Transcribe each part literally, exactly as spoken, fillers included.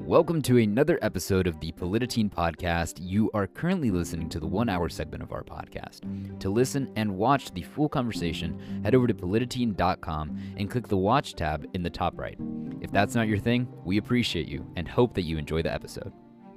Welcome to another episode of the Polititine Podcast. You are currently listening to the one-hour segment of our podcast. To listen and watch the full conversation, head over to polititine dot com and click the Watch tab in the top right. If that's not your thing, we appreciate you and hope that you enjoy the episode.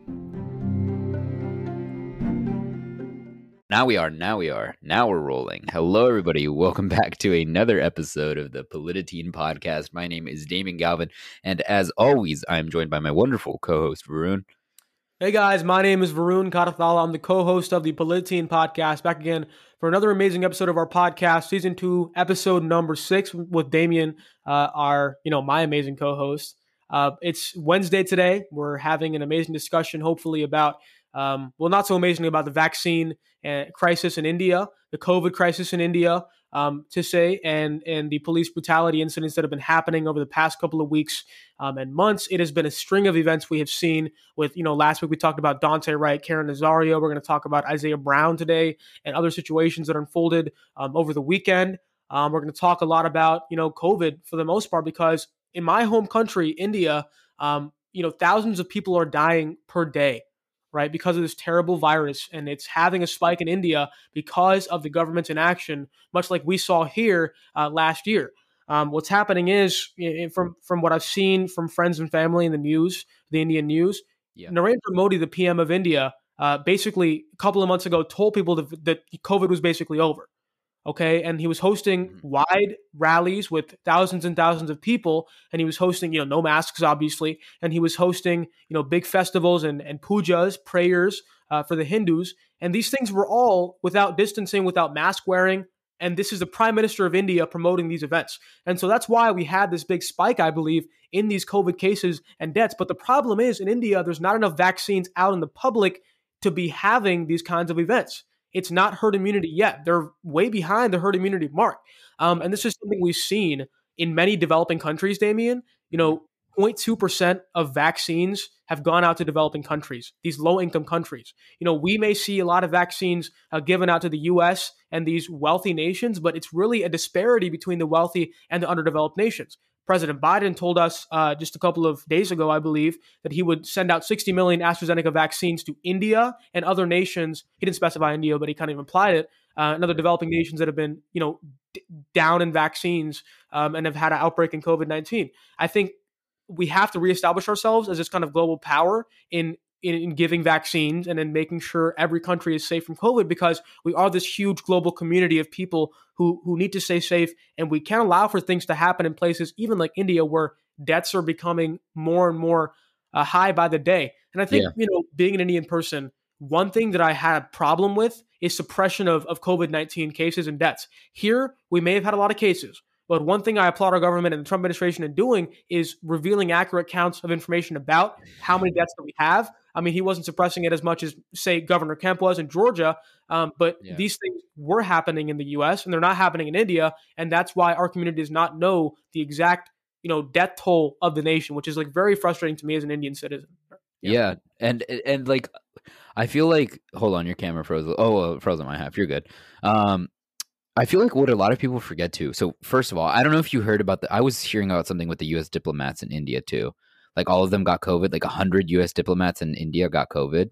Now we are, now we are, now we're rolling. Hello, everybody. Welcome back to another episode of the Polititine Podcast. My name is Damon Galvin, and as always, I am joined by my wonderful co-host, Varun. Hey guys, my name is Varun Katathala. I'm the co-host of the Polititine Podcast, back again for another amazing episode of our podcast, season two, episode number six, with Damien, uh, our, you know, my amazing co-host. Uh, it's Wednesday today. We're having an amazing discussion, hopefully about, um, well, not so amazing about the vaccine uh, crisis in India, the COVID crisis in India, um, to say, and and the police brutality incidents that have been happening over the past couple of weeks um, and months. It has been a string of events we have seen with, you know, last week we talked about Dante Wright, Karen Nazario. We're going to talk about Isaiah Brown today and other situations that unfolded um, over the weekend. Um, we're going to talk a lot about, you know, COVID for the most part, because in my home country, India, um, you know, thousands of people are dying per day, right, because of this terrible virus, and it's having a spike in India because of the government's inaction, much like we saw here uh, last year. Um, what's happening is, from from what I've seen from friends and family in the news, the Indian news, yeah. Narendra Modi, the P M of India, uh, basically a couple of months ago told people that, that COVID was basically over. Okay, and he was hosting mm-hmm. wide rallies with thousands and thousands of people, and he was hosting, you know, no masks, obviously, and he was hosting, you know, big festivals and, and pujas, prayers uh, for the Hindus, and these things were all without distancing, without mask wearing, and this is the Prime Minister of India promoting these events. And so that's why we had this big spike, I believe, in these COVID cases and deaths. But the problem is, in India, there's not enough vaccines out in the public to be having these kinds of events. It's not herd immunity yet. They're way behind the herd immunity mark. Um, and this is something we've seen in many developing countries, Damien. You know, zero point two percent of vaccines have gone out to developing countries, these low-income countries. You know, we may see a lot of vaccines uh, given out to the U S and these wealthy nations, but it's really a disparity between the wealthy and the underdeveloped nations. President Biden told us uh, just a couple of days ago, I believe, that he would send out sixty million AstraZeneca vaccines to India and other nations. He didn't specify India, but he kind of implied it. Uh, and other developing nations that have been, you know, d- down in vaccines um, and have had an outbreak in COVID nineteen. I think we have to reestablish ourselves as this kind of global power in In, in giving vaccines and in making sure every country is safe from COVID, because we are this huge global community of people who who need to stay safe, and we can't allow for things to happen in places even like India, where deaths are becoming more and more uh, high by the day. And I think, yeah. you know, being an Indian person, one thing that I had a problem with is suppression of, of COVID nineteen cases and deaths. Here, we may have had a lot of cases, but one thing I applaud our government and the Trump administration in doing is revealing accurate counts of information about how many deaths that we have. I mean, he wasn't suppressing it as much as, say, Governor Kemp was in Georgia, um, but yeah. these things were happening in the U S and they're not happening in India, and that's why our community does not know the exact, you know, death toll of the nation, which is like very frustrating to me as an Indian citizen. Yeah, yeah. and and like I feel like, hold on, your camera froze. Oh, uh, froze on my half. You're good. Um, I feel like what a lot of people forget too. So first of all, I don't know if you heard about the. I was hearing about something with the U S diplomats in India too. Like all of them got COVID. Like a hundred U S diplomats in India got COVID.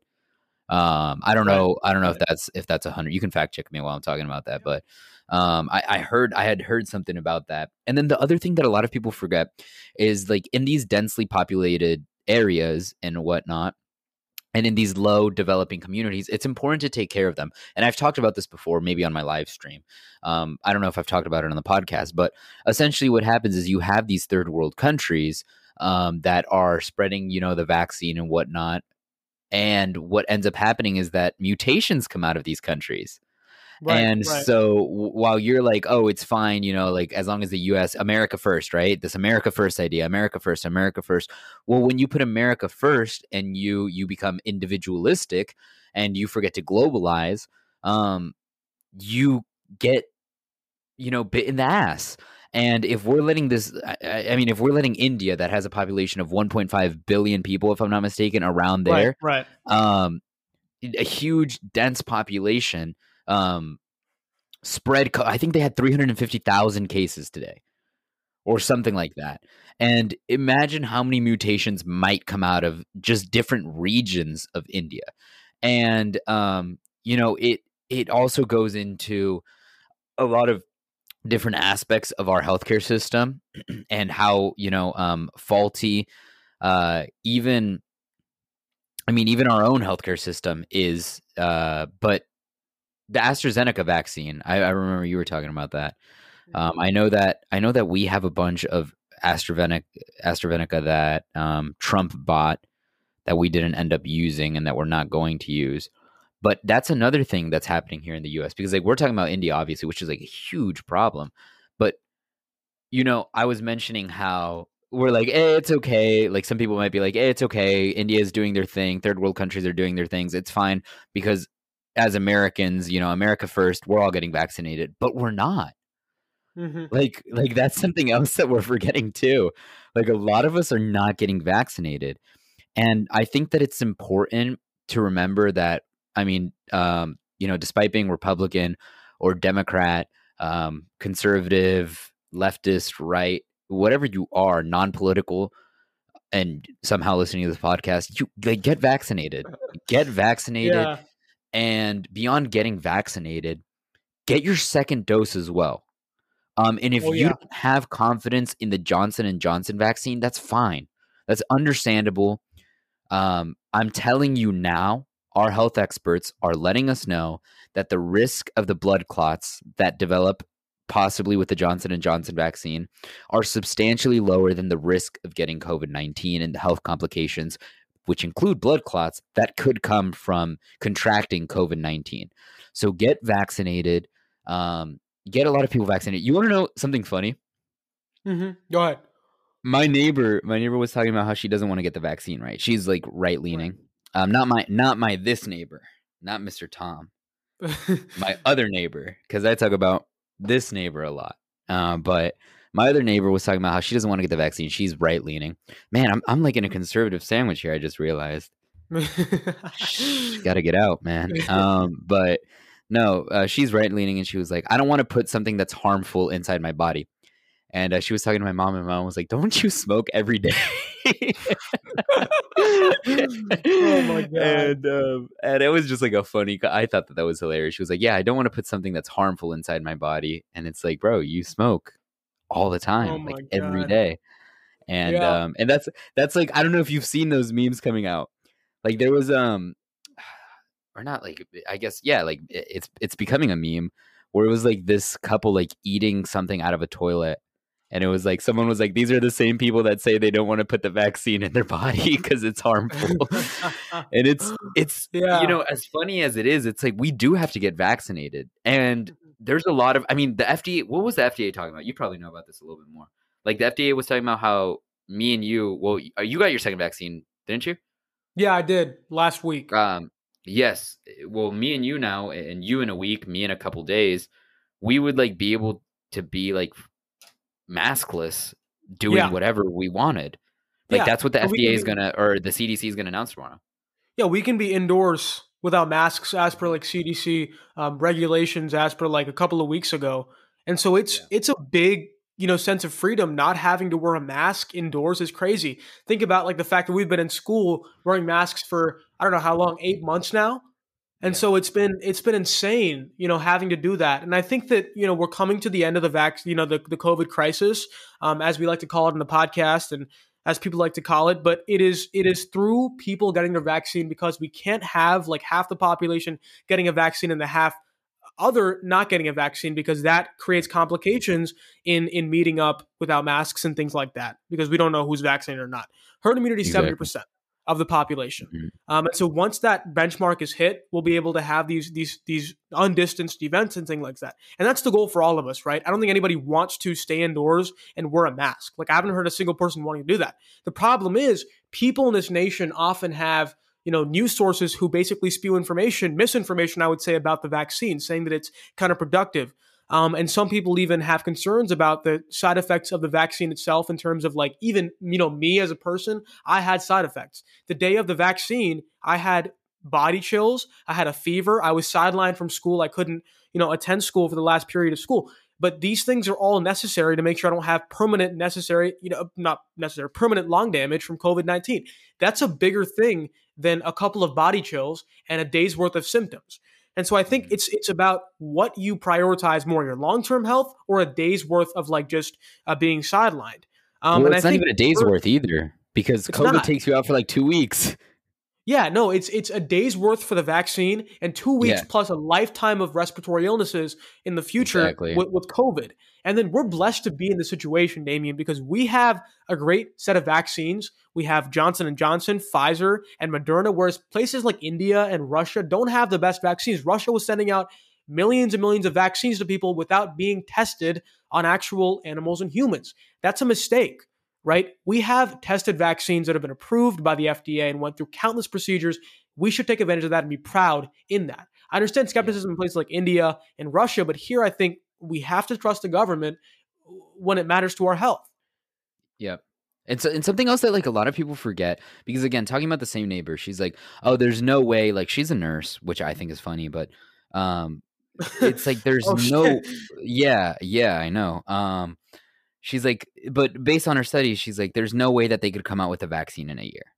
Um, I don't right. know. I don't know right. if that's if that's a hundred. You can fact check me while I'm talking about that. But um, I, I heard I had heard something about that. And then the other thing that a lot of people forget is, like, in these densely populated areas and whatnot, and in these low developing communities, it's important to take care of them. And I've talked about this before, maybe on my live stream. Um, I don't know if I've talked about it on the podcast, but essentially what happens is you have these third world countries um, that are spreading, you know, the vaccine and whatnot. And what ends up happening is that mutations come out of these countries. Right, and right. so w- while you're like, oh, it's fine, you know, like as long as the U S, America first, right? This America first idea, America first, America first. Well, when you put America first and you you become individualistic and you forget to globalize, um, you get, you know, bit in the ass. And if we're letting this, I, I mean, if we're letting India, that has a population of one point five billion people, if I'm not mistaken, around there, right, right. Um, a huge, dense population, um, spread. Co- I think they had three hundred fifty thousand cases today. or something like that. And imagine how many mutations might come out of just different regions of India. And um, you know, it it also goes into a lot of different aspects of our healthcare system and how, you know, um, faulty uh, even I mean, even our own healthcare system is. Uh, but the AstraZeneca vaccine, I, I remember you were talking about that. Um, I know that I know that we have a bunch of AstraZeneca, AstraZeneca that um, Trump bought that we didn't end up using and that we're not going to use. But that's another thing that's happening here in the U S because like we're talking about India, obviously, which is like a huge problem. But you know, I was mentioning how we're like, eh, it's okay. Like some people might be like, eh, it's okay. India is doing their thing. Third world countries are doing their things. It's fine because as Americans, you know, America first, we're all getting vaccinated, but we're not. Mm-hmm. Like, like that's something else that we're forgetting too. Like a lot of us are not getting vaccinated. And I think that it's important to remember that, I mean, um, you know, despite being Republican or Democrat, um, conservative, leftist, right, whatever you are, non-political, and somehow listening to this podcast, you like, get vaccinated. Get vaccinated. Yeah. And beyond getting vaccinated, get your second dose as well. Um, and if Oh, you yeah. don't have confidence in the Johnson and Johnson vaccine, that's fine. That's understandable. Um, I'm telling you now, our health experts are letting us know that the risk of the blood clots that develop possibly with the Johnson and Johnson vaccine are substantially lower than the risk of getting COVID nineteen and the health complications, which include blood clots that could come from contracting COVID nineteen. So get vaccinated. Um, get a lot of people vaccinated. You want to know something funny? Mm-hmm. Go ahead. My neighbor, my neighbor was talking about how she doesn't want to get the vaccine, right? She's like right leaning. Right. Um, not my, not my this neighbor, not Mister Tom, my other neighbor, because I talk about this neighbor a lot. Uh, but my other neighbor was talking about how she doesn't want to get the vaccine. She's right leaning. Man, I'm I'm like in a conservative sandwich here. I just realized. Got to get out, man. Um, but no, uh, she's right leaning, and she was like, I don't want to put something that's harmful inside my body. And uh, she was talking to my mom, and my mom was like, "Don't you smoke every day?" Oh my god! And um, and it was just like a funny. I thought that that was hilarious. She was like, "Yeah, I don't want to put something that's harmful inside my body." And it's like, bro, you smoke all the time, Oh like my every god! day. And Yeah. um, and that's that's like I don't know if you've seen those memes coming out. Like there was um, or not like I guess yeah, like it- it's it's becoming a meme where it was like this couple like eating something out of a toilet. And it was like someone was like, these are the same people that say they don't want to put the vaccine in their body because it's harmful. And it's it's Yeah. you know, as funny as it is, it's like we do have to get vaccinated. And there's a lot of I mean, the F D A, what was the F D A talking about? You probably know about this a little bit more. Like the F D A was talking about how me and you, well, you got your second vaccine, didn't you? Yeah, I did last week. Um, yes. Well, me and you now, and you in a week, me in a couple days, we would like be able to be like maskless doing Yeah. whatever we wanted. Like Yeah. that's what the So we F D A can is be- gonna or the C D C is gonna announce tomorrow. Yeah, we can be indoors without masks as per like C D C um, regulations as per like a couple of weeks ago. And so it's Yeah. it's a big, you know, sense of freedom. Not having to wear a mask indoors is crazy. Think about like the fact that we've been in school wearing masks for I don't know how long, eight months now. And Yeah. so it's been it's been insane, you know, having to do that. And I think that, you know, we're coming to the end of the vac, you know, the, the COVID crisis, um, as we like to call it in the podcast and as people like to call it. But it is it is through people getting their vaccine because we can't have like half the population getting a vaccine and the half other not getting a vaccine because that creates complications in in meeting up without masks and things like that because we don't know who's vaccinated or not. Herd immunity is Exactly. seventy percent of the population. Mhm. Um, and so once that benchmark is hit, we'll be able to have these these these undistanced events and things like that. And that's the goal for all of us, right? I don't think anybody wants to stay indoors and wear a mask. Like I haven't heard a single person wanting to do that. The problem is people in this nation often have, you know, news sources who basically spew information, misinformation, I would say, about the vaccine, saying that it's counterproductive. Um, and some people even have concerns about the side effects of the vaccine itself in terms of like, even, you know, me as a person, I had side effects. The day of the vaccine, I had body chills. I had a fever. I was sidelined from school. I couldn't, you know, attend school for the last period of school. But these things are all necessary to make sure I don't have permanent necessary, you know, not necessary, permanent lung damage from COVID nineteen. That's a bigger thing than a couple of body chills and a day's worth of symptoms. And so I think it's it's about what you prioritize more, your long-term health or a day's worth of like just uh, being sidelined. Um, well, and it's I not think even a day's for, worth either, because COVID not. takes you out for like two weeks. Yeah, no, it's it's a day's worth for the vaccine and two weeks Yeah. plus a lifetime of respiratory illnesses in the future Exactly. with, with COVID. And then we're blessed to be in this situation, Damien, because we have a great set of vaccines. We have Johnson and Johnson, Pfizer, and Moderna, whereas places like India and Russia don't have the best vaccines. Russia was sending out millions and millions of vaccines to people without being tested on actual animals and humans. That's a mistake. Right? We have tested vaccines that have been approved by the F D A and went through countless procedures. We should take advantage of that and be proud in that. I understand skepticism in places like India and Russia, but here I think we have to trust the government when it matters to our health. Yep. And, so, and something else that like a lot of people forget, because again, talking about the same neighbor, she's like, oh, there's no way, like she's a nurse, which I think is funny, but um, it's like, there's oh, no, shit. yeah, yeah, I know. Um, She's like, but based on her studies, she's like, there's no way that they could come out with a vaccine in a year.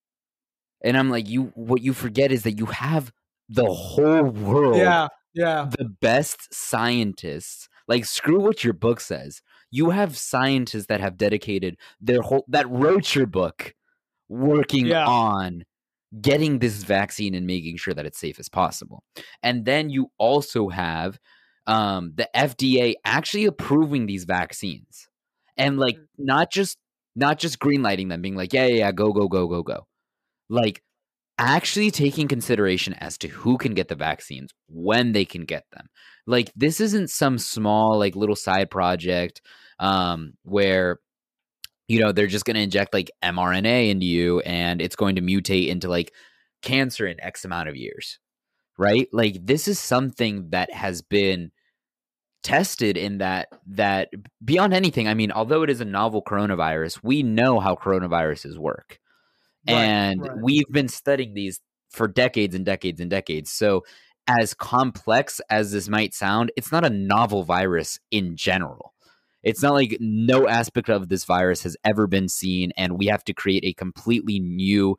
And I'm like, you, what you forget is that you have the whole world, Yeah, yeah. the best scientists. Like, screw what your book says. You have scientists that have dedicated their whole, that wrote your book, working Yeah. on getting this vaccine and making sure that it's safe as possible. And then you also have um, the F D A actually approving these vaccines. And like not just not just greenlighting them, being like, yeah, yeah, yeah, go, go, go, go, go. Like actually taking consideration as to who can get the vaccines, when they can get them. Like this isn't some small like little side project um, where you know they're just going to inject like mRNA into you and it's going to mutate into like cancer in X amount of years, right? Like this is something that has been tested in that that beyond anything. I mean, although it is a novel coronavirus, we know how coronaviruses work. Right, and right. we've been studying these for decades and decades and decades. So as complex as this might sound, it's not a novel virus in general. It's not like no aspect of this virus has ever been seen and we have to create a completely new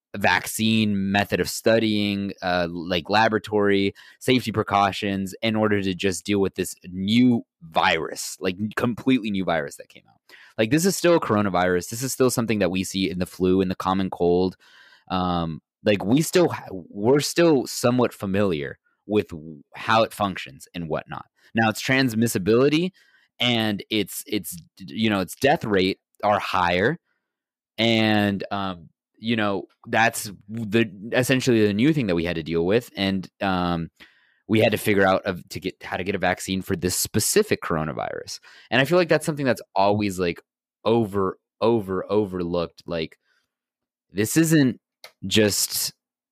vaccine method of studying, uh, like laboratory safety precautions in order to just deal with this new virus, like completely new virus that came out. Like this is still a coronavirus. This is still something that we see in the flu, in the common cold. Um, like we still, we're still somewhat familiar with how it functions and whatnot. Now its transmissibility and its, its, you know, its death rate are higher. And, um, you know, that's the essentially the new thing that we had to deal with. And um, we had to figure out of, to get how to get a vaccine for this specific coronavirus. And I feel like that's something that's always like over, over, overlooked. Like this isn't just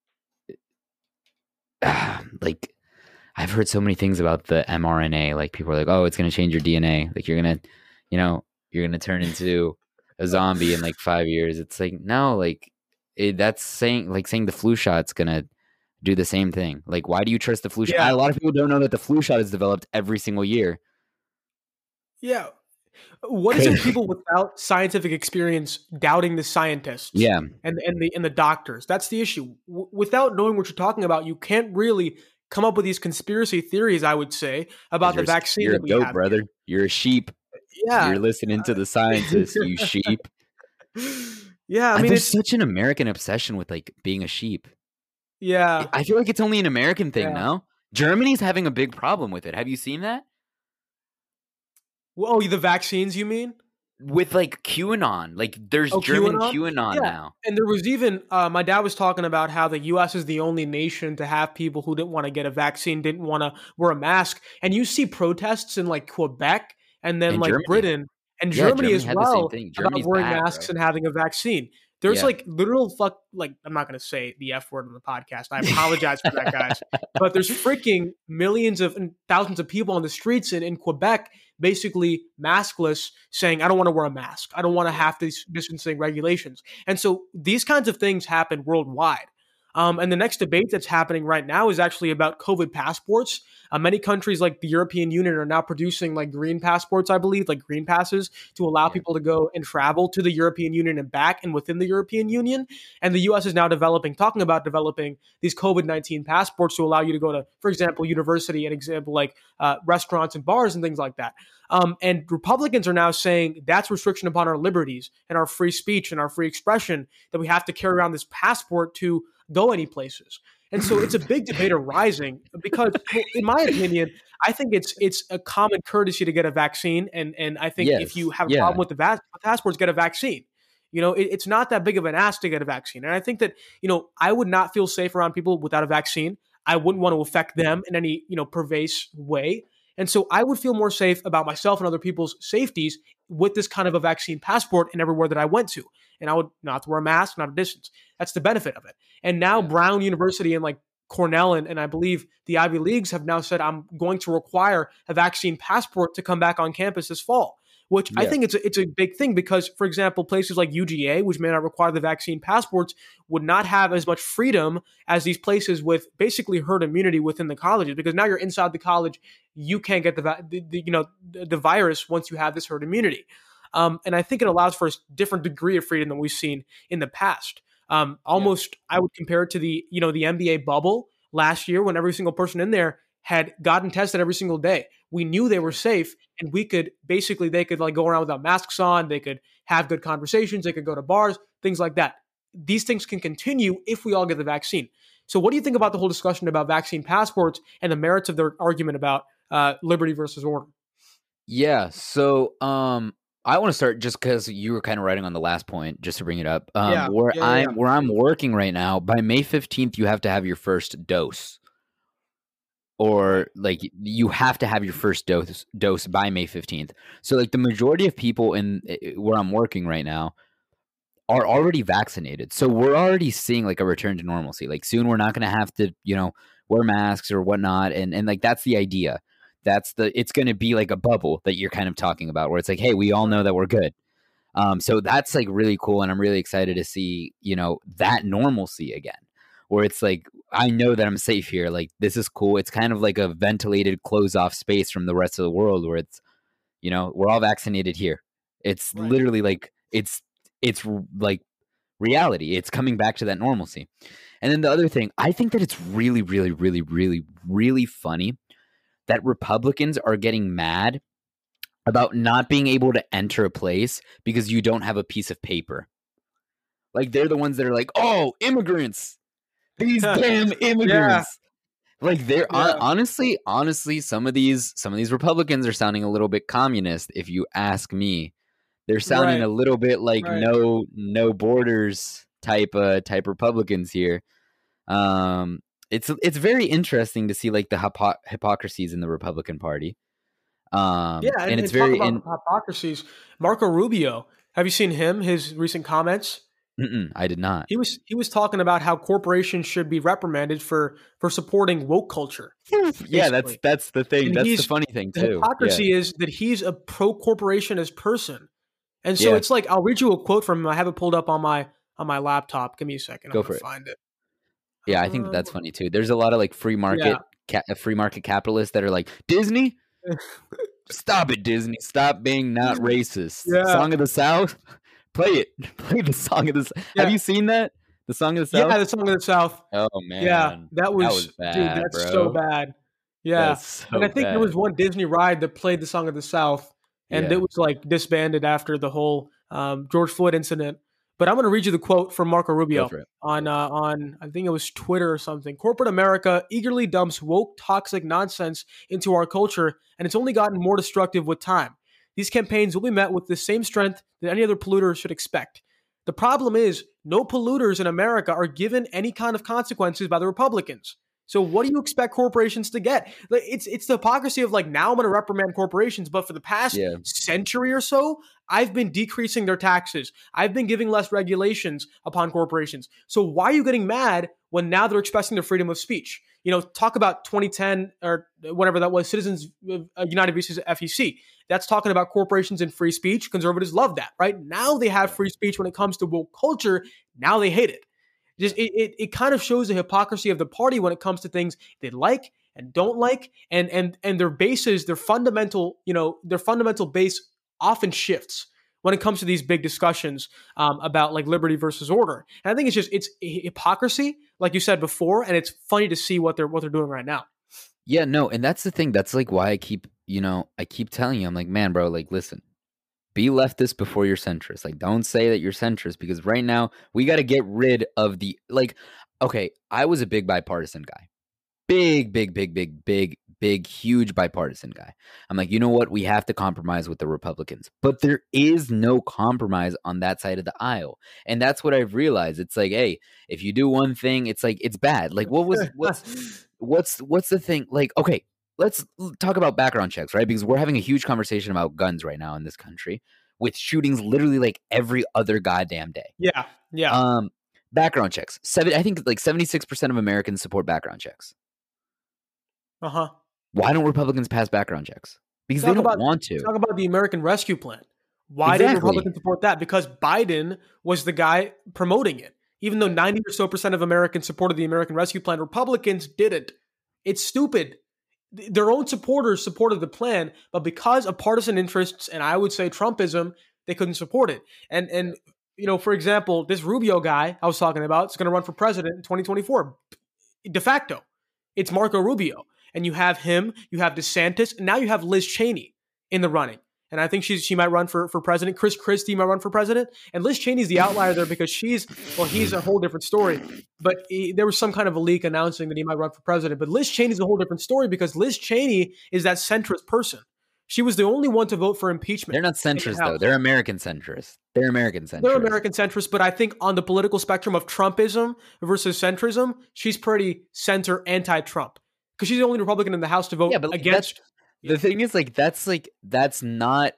uh, like I've heard so many things about the mRNA. Like people are like, oh, it's going to change your D N A. Like you're going to, you know, you're going to turn into a zombie in like five years. It's like, no, like, It, that's saying like saying the flu shot's gonna do the same thing. Like, why do you trust the flu Yeah. shot? A lot of people don't know that the flu shot is developed every single year. Yeah. What is it people without scientific experience doubting the scientists Yeah, and, and the and the doctors? That's the issue. W- without knowing what you're talking about, you can't really come up with these conspiracy theories, I would say, about the you're, vaccine you're a that we goat, have. brother. You're a sheep. Yeah. You're listening to the scientists, you sheep. Yeah, I I mean, There's it's such an American obsession with like being a sheep. yeah. I feel like it's only an American thing Yeah. now. Germany's having a big problem with it. Have you seen that? Well, oh, the vaccines, you mean? With like QAnon, like there's Oh, German QAnon? QAnon Yeah. now. And there was even uh, my dad was talking about how the U S is the only nation to have people who didn't want to get a vaccine, didn't want to wear a mask, and you see protests in like Quebec and then In like Germany. Britain and Yeah, Germany Germany as had the same well thing. about Germany's wearing bad, masks bro. and having a vaccine. There's Yeah. like literal fuck like I'm not going to say the F word on the podcast. I apologize for that, guys. But there's freaking millions of and thousands of people on the streets in, in Quebec basically maskless saying, I don't want to wear a mask. I don't want to have these distancing regulations. And so these kinds of things happen worldwide. Um, and the next debate that's happening right now is actually about COVID passports. Uh, many countries like the European Union are now producing like green passports, I believe, like green passes to allow Yeah. people to go and travel to the European Union and back and within the European Union. And the U S is now developing, talking about developing these COVID nineteen passports to allow you to go to, for example, university, an example like uh, restaurants and bars and things like that. Um, and Republicans are now saying that's restriction upon our liberties and our free speech and our free expression, that we have to carry around this passport to go any places. And so it's a big debate arising because, well, in my opinion, I think it's it's a common courtesy to get a vaccine. And, and I think Yes. if you have a Yeah. problem with the va- passports, get a vaccine. You know, it, it's not that big of an ask to get a vaccine. And I think that, you know, I would not feel safe around people without a vaccine. I wouldn't want to affect them in any, you know, pervasive way. And so I would feel more safe about myself and other people's safeties with this kind of a vaccine passport in everywhere that I went to. And I would not have to wear a mask, not a distance. That's the benefit of it. And now Yeah. Brown University and like Cornell and, and I believe the Ivy Leagues have now said, I'm going to require a vaccine passport to come back on campus this fall, which I Yeah. think it's a, it's a big thing because, for example, places like U G A, which may not require the vaccine passports, would not have as much freedom as these places with basically herd immunity within the colleges, because now you're inside the college, you can't get the, va- the, the you know the, the virus once you have this herd immunity. Um, and I think it allows for a different degree of freedom than we've seen in the past. Um, almost, I would compare it to the you know the N B A bubble last year when every single person in there had gotten tested every single day. We knew they were safe, and we could basically they could like go around without masks on. They could have good conversations. They could go to bars, things like that. These things can continue if we all get the vaccine. So, what do you think about the whole discussion about vaccine passports and the merits of their argument about uh, liberty versus order? Yeah. So, um, I want to start just because you were kind of writing on the last point, just to bring it up. Um, Yeah, where yeah, yeah, I'm yeah. where I'm working right now, by May fifteenth, you have to have your first dose, or like you have to have your first dose dose by May fifteenth. So, like the majority of people in eh, where I'm working right now are already vaccinated. So we're already seeing like a return to normalcy. Like soon we're not going to have to, you know, wear masks or whatnot. And, and like, that's the idea. That's the, it's going to be like a bubble that you're kind of talking about where it's like, hey, we all know that we're good. Um, so that's like really cool. And I'm really excited to see, you know, that normalcy again, where it's like, I know that I'm safe here. Like, this is cool. It's kind of like a ventilated, closed off space from the rest of the world where it's, you know, we're all vaccinated here. It's Right. literally like, it's, it's like reality. It's coming back to that normalcy. And then the other thing, I think that it's really, really, really, really, really funny that Republicans are getting mad about not being able to enter a place because you don't have a piece of paper. Like they're the ones that are like, oh, immigrants, these damn immigrants. Like they're Yeah. hon- honestly, honestly, some of these, some of these Republicans are sounding a little bit communist. If you ask me, they're sounding Right. a little bit like Right. no, no borders type, uh, type Republicans here. Um, it's it's very interesting to see like the hypo- hypocrisies in the Republican Party. Um, Yeah, and, and, it's and talk very about in, the hypocrisies. Marco Rubio, have you seen him? His recent comments. mm-mm, I did not. He was he was talking about how corporations should be reprimanded for for supporting woke culture. Yeah, that's basically. that's the thing. And That's the he's- funny thing The too. Yeah. hypocrisy is that he's a pro corporationist person, and so Yeah. it's like I'll read you a quote from him. I have it pulled up on my on my laptop. Give me a second. Go I'm for gonna it. find it. Yeah, I think that that's Um, funny too. There's a lot of like free market, ca- free market capitalists that are like, Disney, stop it, Disney, stop being not racist. Yeah. Song of the South, play it, play the Song of the. South. Yeah. Have you seen that? The Song of the South. Yeah, the Song of the South. Oh man, yeah, that was, was bad, dude. That's bro. so bad. Yeah, That's so and I think bad. there was one Disney ride that played the Song of the South, and Yeah. it was like disbanded after the whole um, George Floyd incident. But I'm going to read you the quote from Marco Go Rubio for it. on uh, on I think it was Twitter or something. Corporate America eagerly dumps woke, toxic nonsense into our culture, and it's only gotten more destructive with time. These campaigns will be met with the same strength that any other polluter should expect. The problem is, no polluters in America are given any kind of consequences by the Republicans. So what do you expect corporations to get? Like, It's it's the hypocrisy of like, now I'm going to reprimand corporations, but for the past Yeah. century or so, I've been decreasing their taxes. I've been giving less regulations upon corporations. So why are you getting mad when now they're expressing their freedom of speech? You know, talk about twenty ten or whatever that was, Citizens uh, United versus F E C. That's talking about corporations and free speech. Conservatives love that, right? Now they have free speech when it comes to woke culture. Now they hate it. Just it, it, it kind of shows the hypocrisy of the party when it comes to things they like and don't like, and and and their bases, their fundamental, you know, their fundamental base often shifts when it comes to these big discussions um, about like liberty versus order. And I think it's just it's hypocrisy, like you said before, and it's funny to see what they're what they're doing right now. Yeah, no, and that's the thing. That's like why I keep, you know, I keep telling you, I'm like, man, bro, like, listen. Be leftist before you're centrist. Like, don't say that you're centrist, because right now we got to get rid of the, like, okay, I was a big bipartisan guy. Big, big, big, big, big, big, huge bipartisan guy. I'm like, you know what? We have to compromise with the Republicans. But there is no compromise on that side of the aisle. And that's what I've realized. It's like, hey, if you do one thing, it's like, it's bad. Like, what was, what's, what's, what's the thing? Like, okay. Let's talk about background checks, right? Because we're having a huge conversation about guns right now in this country, with shootings literally like every other goddamn day. Yeah, yeah. Um, background checks. Seven, I think like seventy-six percent of Americans support background checks. Uh huh. Why don't Republicans pass background checks? Because talk they don't about, want to. Talk about the American Rescue Plan. Why exactly. did Republicans support that? Because Biden was the guy promoting it. Even though ninety or so percent of Americans supported the American Rescue Plan, Republicans didn't. It's stupid. Their own supporters supported the plan, but because of partisan interests and I would say Trumpism, they couldn't support it. And, and you know, for example, this Rubio guy I was talking about is going to run for president in twenty twenty-four. De facto, it's Marco Rubio. And you have him, you have DeSantis, and now you have Liz Cheney in the running. And I think she's she might run for, for president. Chris Christie might run for president. And Liz Cheney's the outlier there because she's, well, he's a whole different story. But he, there was some kind of a leak announcing that he might run for president. But Liz Cheney's a whole different story because Liz Cheney is that centrist person. She was the only one to vote for impeachment. They're not centrist, though. They're American centrist. They're American centrist. They're American centrist. But I think on the political spectrum of Trumpism versus centrism, she's pretty center anti-Trump. Because she's the only Republican in the House to vote yeah, but like, against. The thing is, like, that's like, that's not,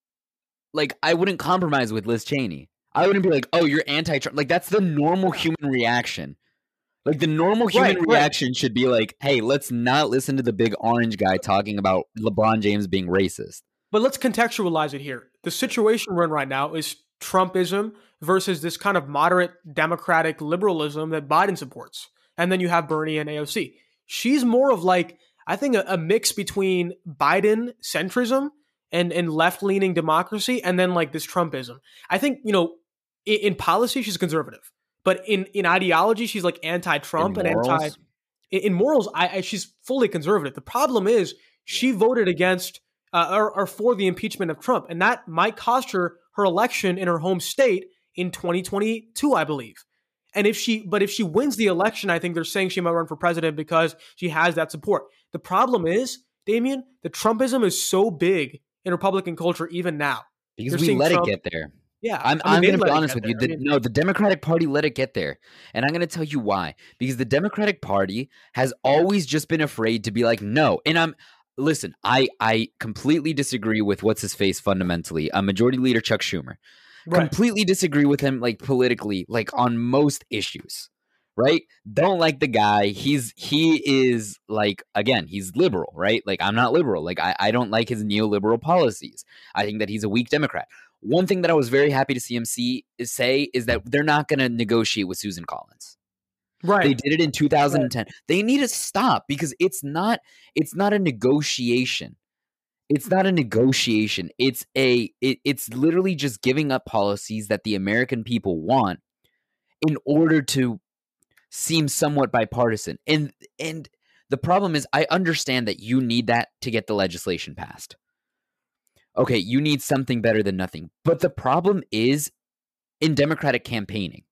like, I wouldn't compromise with Liz Cheney. I wouldn't be like, oh, you're anti-Trump. Like, that's the normal human reaction. Like, the normal human right, reaction right. should be like, hey, let's not listen to the big orange guy talking about LeBron James being racist. But let's contextualize it here. The situation we're in right now is Trumpism versus this kind of moderate democratic liberalism that Biden supports. And then you have Bernie and A O C. She's more of like, I think, a, a mix between Biden centrism and, and left-leaning democracy, and then like this Trumpism. I think, you know, in, in policy, she's conservative, but in, in ideology, she's like anti-Trump and anti. In, in morals, I, I she's fully conservative. The problem is she voted against uh, or, or for the impeachment of Trump, and that might cost her her election in her home state in twenty twenty-two, I believe. And if she, but if she wins the election, I think they're saying she might run for president because she has that support. The problem is, Damien, the Trumpism is so big in Republican culture even now. Because they're we let Trump, it get there. Yeah. I'm, I mean, I'm going to be honest with there. you. The, I mean, no, the Democratic Party let it get there. And I'm going to tell you why. Because the Democratic Party has always just been afraid to be like, no. And I'm, listen, I, I completely disagree with what's his face fundamentally. Uh, Majority Leader Chuck Schumer. Right. Completely disagree with him, like politically, like on most issues, right? Don't like the guy. He's he is like, again, he's liberal, right? Like I'm not liberal. Like I, I don't like his neoliberal policies. I think that he's a weak Democrat. One thing that I was very happy to see him see is say is that they're not going to negotiate with Susan Collins. Right. They did it in two thousand ten. Right. They need to stop because it's not it's not a negotiation. It's not a negotiation. It's a it, it's literally just giving up policies that the American people want in order to seem somewhat bipartisan. And and the problem is I understand that you need that to get the legislation passed. Okay, you need something better than nothing. But the problem is in Democratic campaigning.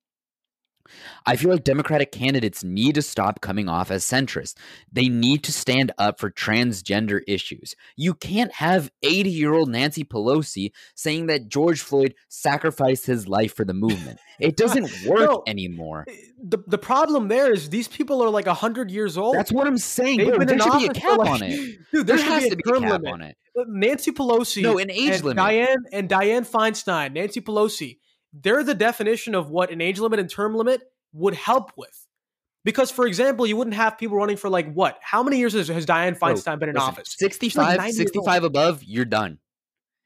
I feel like Democratic candidates need to stop coming off as centrist. They need to stand up for transgender issues. You can't have eighty-year-old Nancy Pelosi saying that George Floyd sacrificed his life for the movement. It doesn't work no, anymore. The the problem there is these people are like one hundred years old. That's what I'm saying. Bro, there should be a cap like, on it. Dude, there, there has be to be a cap limit. on it. Nancy Pelosi no, an age and limit. Diane and Dianne Feinstein, Nancy Pelosi, they're the definition of what an age limit and term limit would help with. Because, for example, you wouldn't have people running for like what? How many years has, has Dianne Feinstein Bro, been in listen, office? sixty-five, like sixty-five above, you're done.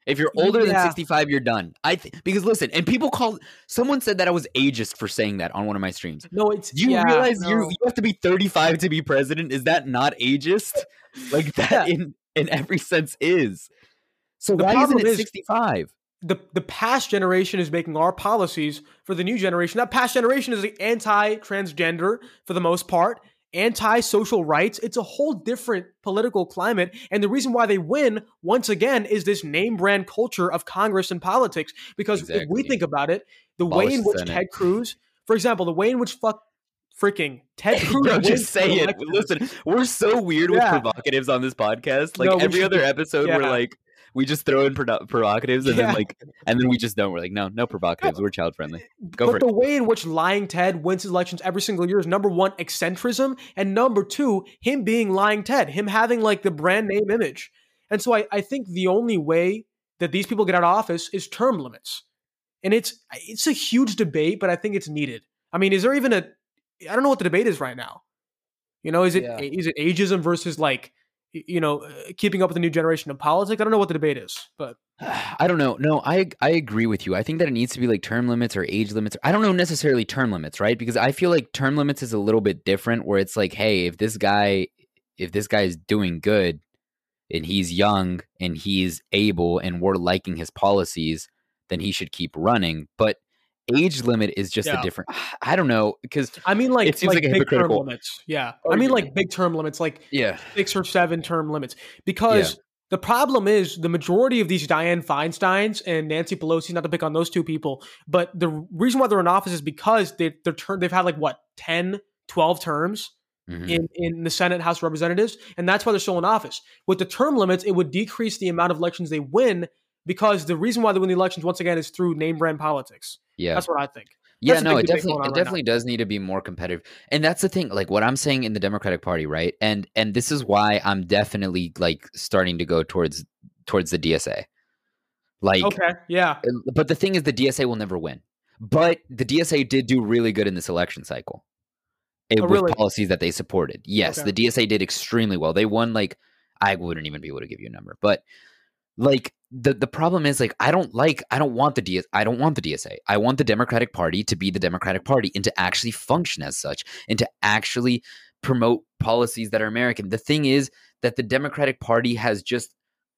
If you're older Yeah. than sixty-five, you're done. I th- because listen, and people call. Someone said that I was ageist for saying that on one of my streams. No, it's Do you yeah, realize no. you you have to be thirty-five to be president? Is that not ageist? Like that Yeah. in in every sense is. So The why isn't problem it is- sixty-five? the the past generation is making our policies for the new generation. That past generation is anti-transgender for the most part, anti-social rights. It's a whole different political climate. And the reason why they win, once again, is this name brand culture of Congress and politics. Because if we Exactly. think about it, the Abolish way in the which Senate. Ted Cruz, for example, the way in which fuck freaking Ted Cruz Bro, wins just say the it. election- Listen, we're so weird Yeah. with provocatives on this podcast. Like No, we every should other be- episode, we're yeah. like, we just throw in produ- provocatives, and Yeah. then like, and then we just don't. We're like, no, no provocatives. We're child friendly. Go but for the it. way in which lying Ted wins his elections every single year is number one, eccentricism, and number two, him being lying Ted, him having like the brand name image. And so I, I think the only way that these people get out of office is term limits. And it's it's a huge debate, but I think it's needed. I mean, is there even a I don't know what the debate is right now. You know, is it Yeah. is it ageism versus like you know, uh, keeping up with the new generation of politics? I don't know what the debate is, but I don't know. No, I I agree with you. I think that it needs to be like term limits or age limits. I don't know necessarily term limits, right? Because I feel like term limits is a little bit different where it's like, hey, if this guy if this guy is doing good and he's young and he's able and we're liking his policies, then he should keep running. But age limit is just Yeah. a different I don't know because I mean like, It seems like like a big term hypocritical limits. Yeah. Oh, I mean yeah. like big term limits, like yeah. six or seven term limits. Because the problem is the majority of these Dianne Feinsteins and Nancy Pelosi, not to pick on those two people, but the reason why they're in office is because they, they're term, they've had like what, ten, twelve terms Mhm. in, in the Senate, House of Representatives. And that's why they're still in office. With the term limits, it would decrease the amount of elections they win because the reason why they win the elections, once again, is through name brand politics. Yeah. That's what I think. Yeah, That's a no, big it debate definitely going on it right now. definitely does need to be more competitive. And that's the thing, like what I'm saying in the Democratic Party, right? And and this is why I'm definitely like starting to go towards towards the D S A. Like Okay. Yeah. but the thing is the D S A will never win. But the D S A did do really good in this election cycle. It, Oh, with really? policies that they supported. Yes, Okay. the D S A did extremely well. They won like I wouldn't even be able to give you a number, but like the the problem is like I don't like I don't want the D S I don't want the D S A. I want the Democratic Party to be the Democratic Party and to actually function as such and to actually promote policies that are American. The thing is that the Democratic Party has just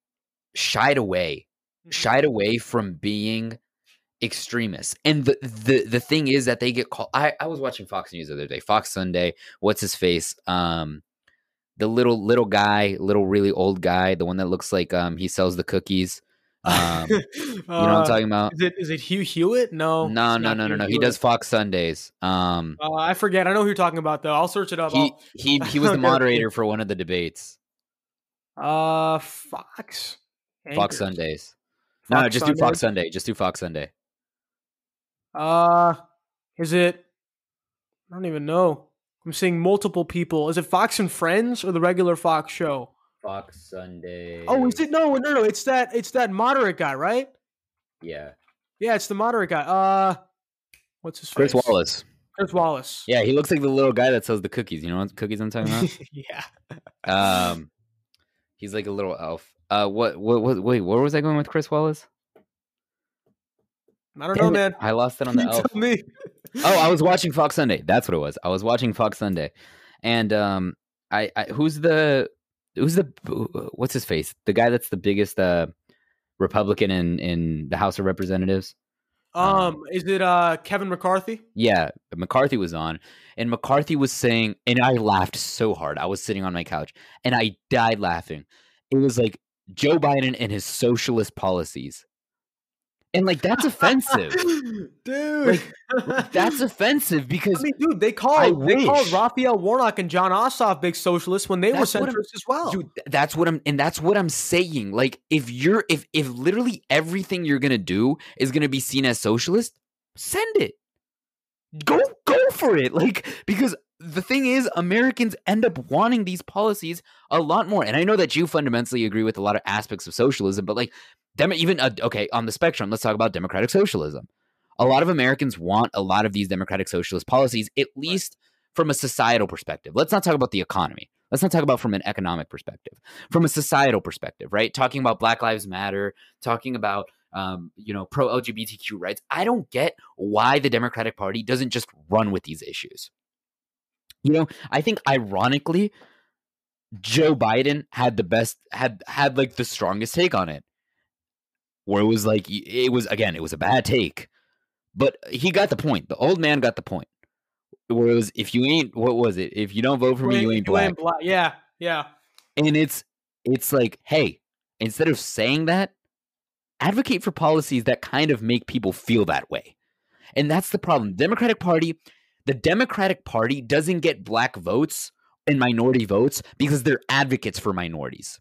shied away, shied away from being extremists. And the the the thing is that they get called I, I was watching Fox News the other day, Fox Sunday, what's his face? Um the little little guy, little really old guy, the one that looks like um he sells the cookies. Um you know what I'm talking about? Is it is it Hugh Hewitt? No. No, it's no, not no, no, Hugh no. He Hewitt. does Fox Sundays. Um Uh, I forget. I know who you're talking about though. I'll search it up. he he he was the Okay. moderator for one of the debates. I'll, uh, Fox. Fox Anchors. Sundays. No, no, Fox just do Fox Sundays? Sunday. Just do Fox Sunday. Uh, is it? I don't even know. I'm seeing multiple people. Is it Fox and Friends or the regular Fox show? Fox Sunday. Oh, is it? No, no, no. It's that. It's that moderate guy, right? Yeah. Yeah, it's the moderate guy. Uh, what's his Chris face? Wallace. Chris Wallace. Yeah, he looks like the little guy that sells the cookies. You know what cookies I'm talking about? yeah. Um, he's like a little elf. Uh, what, what, what, wait, where was I going with Chris Wallace? I don't Damn know, it, man. I lost it on the You elf. tell me. Oh, I was watching Fox Sunday. That's what it was. I was watching Fox Sunday, and um, I, I who's the who's the what's his face? The guy that's the biggest uh Republican in in the House of Representatives. Um, is it uh Kevin McCarthy? Yeah, McCarthy was on, and McCarthy was saying, and I laughed so hard. I was sitting on my couch, and I died laughing. It was like Joe Biden and his socialist policies, and like that's offensive. dude. Like, that's offensive because I mean, dude, they I called they called wish. Raphael Warnock and John Ossoff big socialists when they That's were what I'm- centrists as well. Dude, th- that's what I'm, and that's what I'm saying. Like, if you're, if if literally everything you're gonna do is gonna be seen as socialist, send it. Go, go for it. Like, because the thing is, Americans end up wanting these policies a lot more. And I know that you fundamentally agree with a lot of aspects of socialism, but like, them even uh, okay on the spectrum. Let's talk about democratic socialism. A lot of Americans want a lot of these democratic socialist policies, at least from a societal perspective. Let's not talk about the economy. Let's not talk about from an economic perspective, from a societal perspective, right? Talking about Black Lives Matter, talking about, um, you know, pro L G B T Q rights. I don't get why the Democratic Party doesn't just run with these issues. You know, I think ironically, Joe Biden had the best, had, had like the strongest take on it, where it was like, it was, again, it was a bad take, but he got the point. The old man got the point. Where it was, if you ain't, what was it? If you don't vote for me, you ain't black. black. Yeah, yeah. And it's it's like, hey, instead of saying that, advocate for policies that kind of make people feel that way. And that's the problem. Democratic Party, the Democratic Party doesn't get black votes and minority votes because they're advocates for minorities.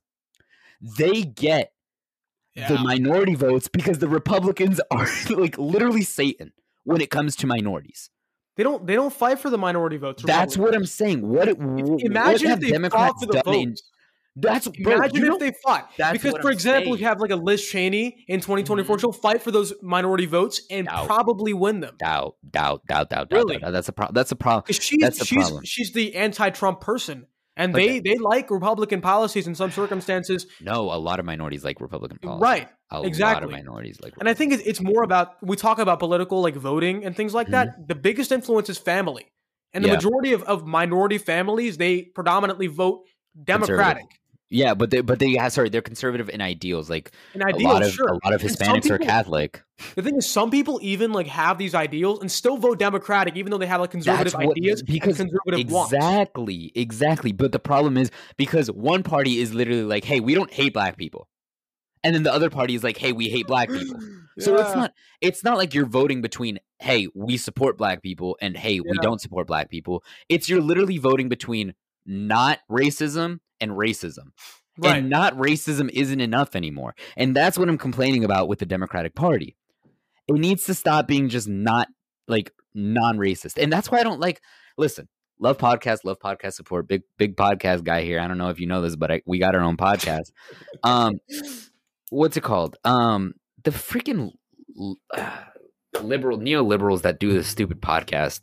They get yeah. the minority votes because the Republicans are like literally Satan when it comes to minorities. They don't. They don't fight for the minority votes. That's what I'm saying. What? Imagine what if they Democrats fought for the votes. In, that's bro, imagine if know, they fought. Because, for I'm example, saying. you have like a Liz Cheney in twenty twenty-four. Mm-hmm. She'll fight for those minority votes and doubt. probably win them. Doubt, doubt, doubt, doubt, really? doubt. doubt. That's a problem. That's a problem. She's that's a she's problem. she's the anti-Trump person. And but they, they like Republican policies in some circumstances. No, a lot of minorities like Republican policies. Right. A exactly. lot of minorities like Republican. And I think it's more about, we talk about political like voting and things like mm-hmm. that. The biggest influence is family. And the yeah. majority of, of minority families, they predominantly vote Democratic. Yeah, but they, but they, yeah, sorry, they're conservative in ideals. Like in ideals, a lot of, sure. a lot of Hispanics people, are Catholic. The thing is, some people even like have these ideals and still vote Democratic, even though they have like conservative what, ideas because and conservative exactly, wants. exactly. But the problem is because one party is literally like, hey, we don't hate black people. And then the other party is like, hey, we hate black people. yeah. So it's not, it's not like you're voting between, hey, we support black people and hey, yeah. we don't support black people. It's you're literally voting between not racism and racism. Right. And not racism isn't enough anymore. And that's what I'm complaining about with the Democratic Party. It needs to stop being just not like non-racist. And that's why I don't like, listen, love podcast, love podcast support, big, big podcast guy here. I don't know if you know this, but I, we got our own podcast. Um, what's it called? Um, the freaking uh, liberal, neoliberals that do this stupid podcast.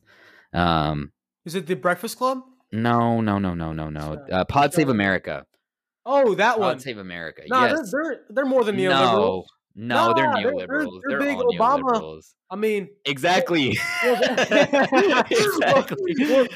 Um, Is it the Breakfast Club? No, no, no, no, no, no. Uh, Pod Save America. Oh, that one. Pod Save America. No, yes. they're, they're they're more than neoliberals. No, no, they're nah, neoliberals. They're, they're, they're, they're big all Obama. neoliberals. I mean, exactly. exactly.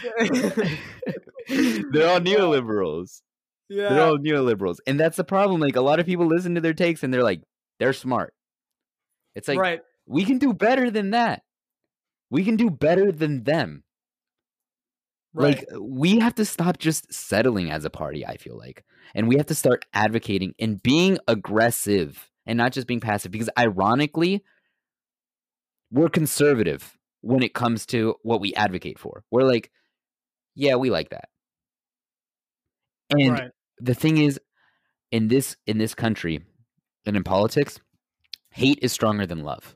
They're all neoliberals. Yeah, they're all neoliberals, and that's the problem. Like a lot of people listen to their takes, and they're like, they're smart. It's like right. we can do better than that. We can do better than them. Right. Like we have to stop just settling as a party, I feel like. And we have to start advocating and being aggressive and not just being passive, because ironically, we're conservative when it comes to what we advocate for. We're like, yeah, we like that. And right. the thing is, in this in this country and in politics, hate is stronger than love.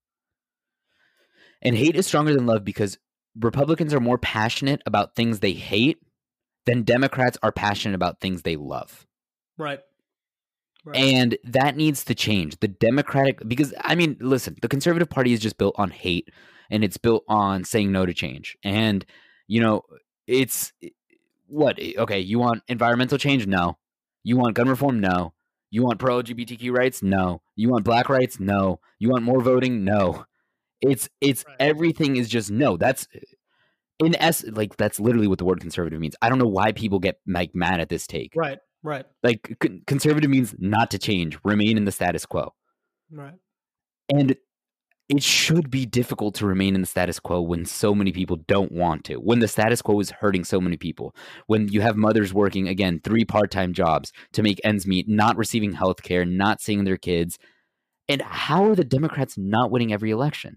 And hate is stronger than love because Republicans are more passionate about things they hate than Democrats are passionate about things they love. Right. right. And that needs to change. The Democratic, because, I mean, listen, the Conservative Party is just built on hate and it's built on saying no to change. And, you know, it's what? Okay, you want environmental change? No. You want gun reform? No. You want pro L G B T Q rights? No. You want black rights? No. You want more voting? No. It's it's right. everything is just no. That's in s like that's literally what the word conservative means. I don't know why people get like mad at this take. Right, right. Like c- conservative means not to change, remain in the status quo. Right. And it should be difficult to remain in the status quo when so many people don't want to. When the status quo is hurting so many people. When you have mothers working again three part-time jobs to make ends meet, not receiving health care, not seeing their kids. And how are the Democrats not winning every election?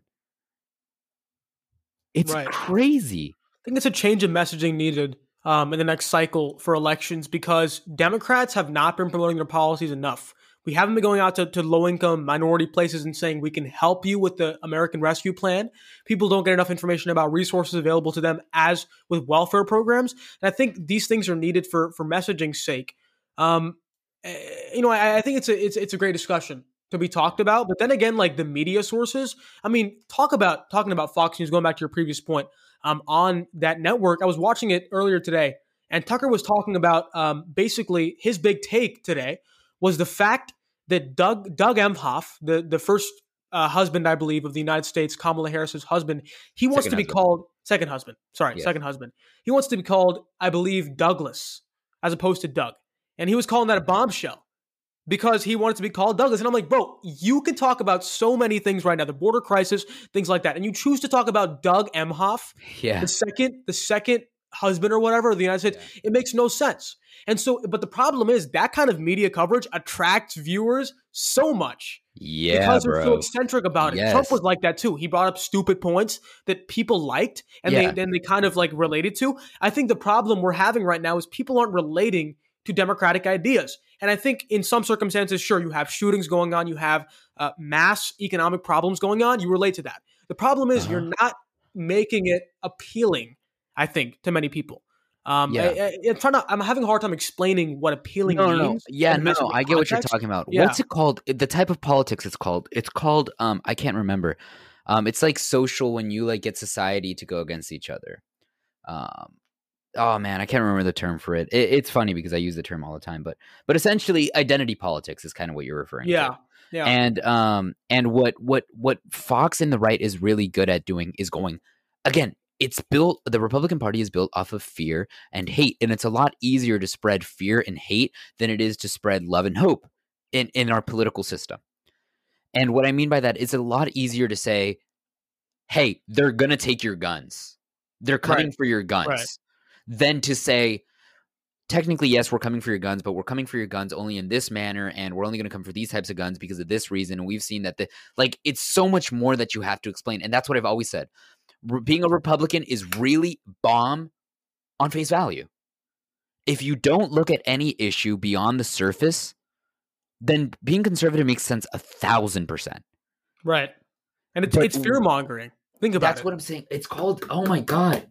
It's right. crazy. I think it's a change of messaging needed um, in the next cycle for elections because Democrats have not been promoting their policies enough. We haven't been going out to, to low-income minority places and saying we can help you with the American Rescue Plan. People don't get enough information about resources available to them as with welfare programs. And I think these things are needed for for messaging's sake. Um, you know, I, I think it's a it's it's a great discussion to be talked about. But then again, like the media sources, I mean, talk about talking about Fox News, going back to your previous point, um, on that network. I was watching it earlier today, And Tucker was talking about um, basically his big take today was the fact that Doug Doug Emhoff, the the first uh, husband, I believe, of the United States, Kamala Harris's husband, he wants Second to be husband. called second husband. Sorry, Yes. second husband. He wants to be called, I believe, Douglas, as opposed to Doug. And he was calling that a bombshell because he wanted to be called Douglas. And I'm like, bro, you can talk about so many things right now, the border crisis, things like that, and you choose to talk about Doug Emhoff, Yeah. the second, the second husband or whatever of the United States. Yeah. It makes no sense. And so, but the problem is that kind of media coverage attracts viewers so much. Yeah, because they're bro. so eccentric about it. Yes. Trump was like that too. He brought up stupid points that people liked and Yeah. they then they kind of like related to. I think the problem we're having right now is people aren't relating to democratic ideas. And I think in some circumstances, sure, you have shootings going on, you have uh, mass economic problems going on, you relate to that. The problem is uh-huh. you're not making it appealing, I think, to many people. Um, yeah. I, I, I'm, trying to, I'm having a hard time explaining what appealing no, means. No. Yeah, no, no, I get what you're talking about. Yeah. What's it called? The type of politics it's called. It's called, um, I can't remember. Um, it's like social when you like get society to go against each other. Um, oh man, I can't remember the term for it. it. It's funny because I use the term all the time, but but essentially identity politics is kind of what you're referring yeah. to. Yeah. And um and what what what Fox and the right is really good at doing is going again. It's built, the Republican Party is built off of fear and hate. And it's a lot easier to spread fear and hate than it is to spread love and hope in, in our political system. And what I mean by that is it's a lot easier to say, hey, they're going to take your guns. They're coming right. for your guns. Right. Than to say, technically, yes, we're coming for your guns, but we're coming for your guns only in this manner. And we're only going to come for these types of guns because of this reason. And we've seen that the, like, it's so much more that you have to explain. And that's what I've always said. Being a Republican is really bomb on face value. If you don't look at any issue beyond the surface, then being conservative makes sense a thousand percent. Right. And it's, it's fear mongering. Think about that's it. That's what I'm saying. It's called, oh my God.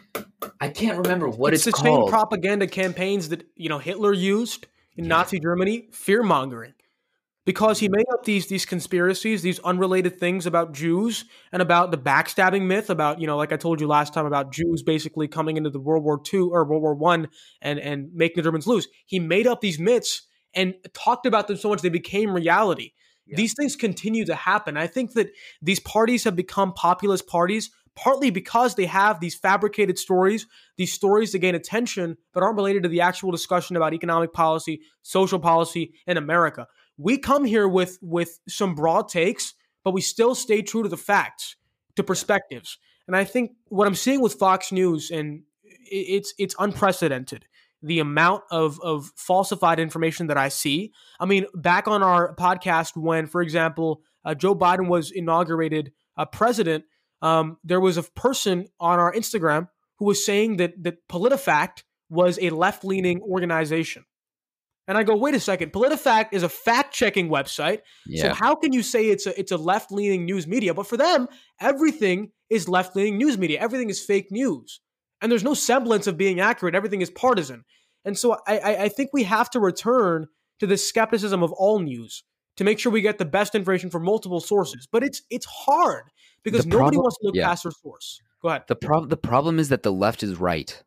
I can't remember what it's, it's called. It's the same propaganda campaigns that, you know, Hitler used in yeah. Nazi Germany, fear mongering. Because he made up these these conspiracies, these unrelated things about Jews and about the backstabbing myth about, you know, like I told you last time about Jews basically coming into the World War Two or World War One and, and making the Germans lose. He made up these myths and talked about them so much they became reality. Yeah. These things continue to happen. I think that these parties have become populist parties partly because they have these fabricated stories, these stories to gain attention, but aren't related to the actual discussion about economic policy, social policy in America. We come here with with some broad takes, but we still stay true to the facts, to perspectives. And I think what I'm seeing with Fox News, and it's it's unprecedented, the amount of, of falsified information that I see. I mean, back on our podcast when, for example, uh, Joe Biden was inaugurated uh, president, um, there was a person on our Instagram who was saying that, that PolitiFact was a left-leaning organization. And I go, wait a second, PolitiFact is a fact-checking website. Yeah. So how can you say it's a it's a left-leaning news media? But for them, everything is left-leaning news media. Everything is fake news. And there's no semblance of being accurate. Everything is partisan. And so I, I, I think we have to return to the skepticism of all news to make sure we get the best information from multiple sources. But it's it's hard because the nobody problem, wants to look yeah. past their source. Go ahead. The, prob- the problem is that the left is right.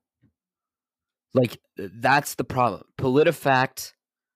Like, that's the problem. PolitiFact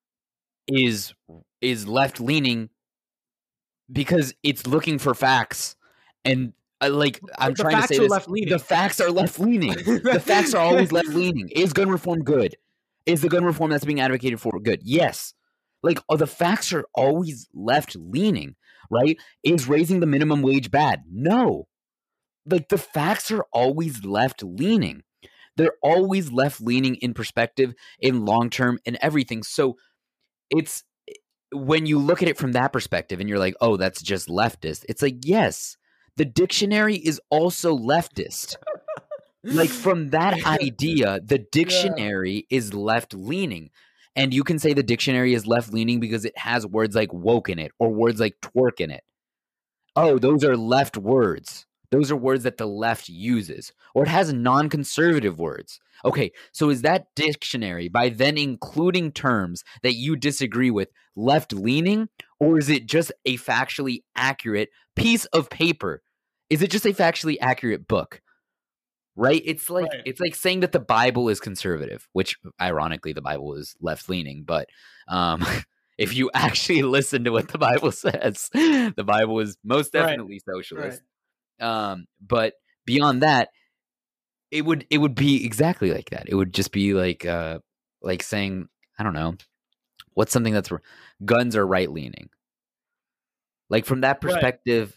is is left leaning because it's looking for facts, and uh, like I'm the trying to say this, left-leaning. the facts are left leaning. The facts are always left leaning. Is gun reform good? Is the gun reform that's being advocated for good? Yes. Like, oh, the facts are always left leaning, right? Is raising the minimum wage bad? No. Like, the facts are always left leaning. They're always left leaning in perspective, in long term, and everything. So it's when you look at it from that perspective and you're like, oh, that's just leftist. It's like, yes, the dictionary is also leftist. Like, from that idea, the dictionary yeah. is left leaning. And you can say the dictionary is left leaning because it has words like woke in it or words like twerk in it. Oh, those are left words. Those are words that the left uses, or it has non-conservative words. Okay, so is that dictionary, by then including terms that you disagree with, left-leaning, or is it just a factually accurate piece of paper? Is it just a factually accurate book? right? It's like Right. it's like saying that the Bible is conservative, which ironically the Bible is left leaning. But um, if you actually listen to what the Bible says, the Bible is most Right. definitely Right. socialist. Um, but beyond that, it would it would be exactly like that. It would just be like uh, like saying, I don't know, what's something that's guns are right leaning. Like from that Right. perspective,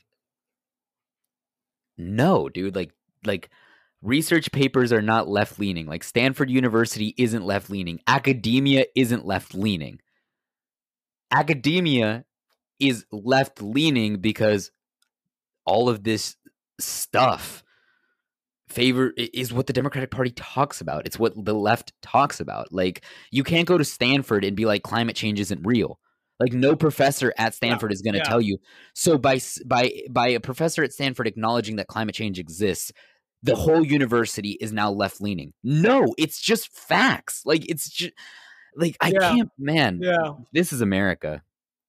no, dude. Like like research papers are not left leaning. Like Stanford University isn't left leaning. Academia isn't left leaning. Academia is left leaning because all of this stuff favor is what the Democratic Party talks about. It's what the left talks about. Like, you can't go to Stanford and be like, climate change isn't real. Like, no professor at Stanford Yeah. is going to Yeah. tell you. So by by by a professor at Stanford acknowledging that climate change exists, the whole university is now left leaning. No, it's just facts. Like, it's just like I Yeah. can't, man. Yeah. This is America.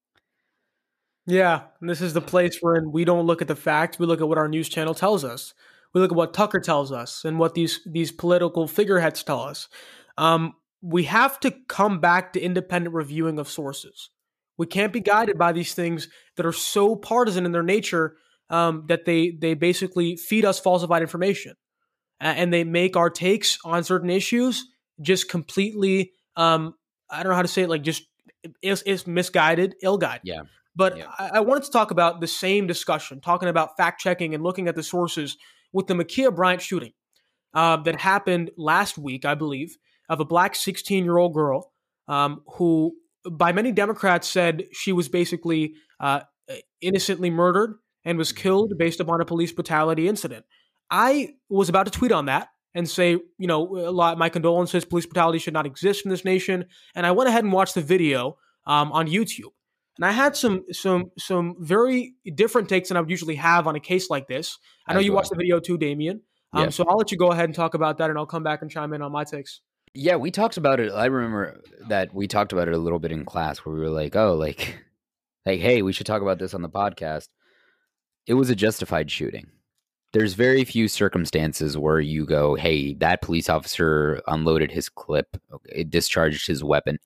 Yeah. And this is the place where we don't look at the facts. We look at what our news channel tells us. We look at what Tucker tells us and what these these political figureheads tell us. Um, we have to come back to independent reviewing of sources. We can't be guided by these things that are so partisan in their nature um, that they they basically feed us falsified information, A- and they make our takes on certain issues just completely. Um, I don't know how to say it. Like just it's, it's misguided, ill-guided. Yeah. But Yeah. I, I wanted to talk about the same discussion, talking about fact checking and looking at the sources with the Ma'Khia Bryant shooting uh, that happened last week, I believe, of a black sixteen-year-old girl um, who, by many Democrats, said she was basically uh, innocently murdered and was killed based upon a police brutality incident. I was about to tweet on that and say, you know, a lot, my condolences, police brutality should not exist in this nation. And I went ahead and watched the video um, on YouTube. And I had some some some very different takes than I would usually have on a case like this. I know As you well. watched the video too, Damien. Um, Yeah. So I'll let you go ahead and talk about that, and I'll come back and chime in on my takes. Yeah, we talked about it. I remember that we talked about it a little bit in class where we were like, oh, like, like, hey, we should talk about this on the podcast. It was a justified shooting. There's very few circumstances where you go, hey, that police officer unloaded his clip, it discharged his weapon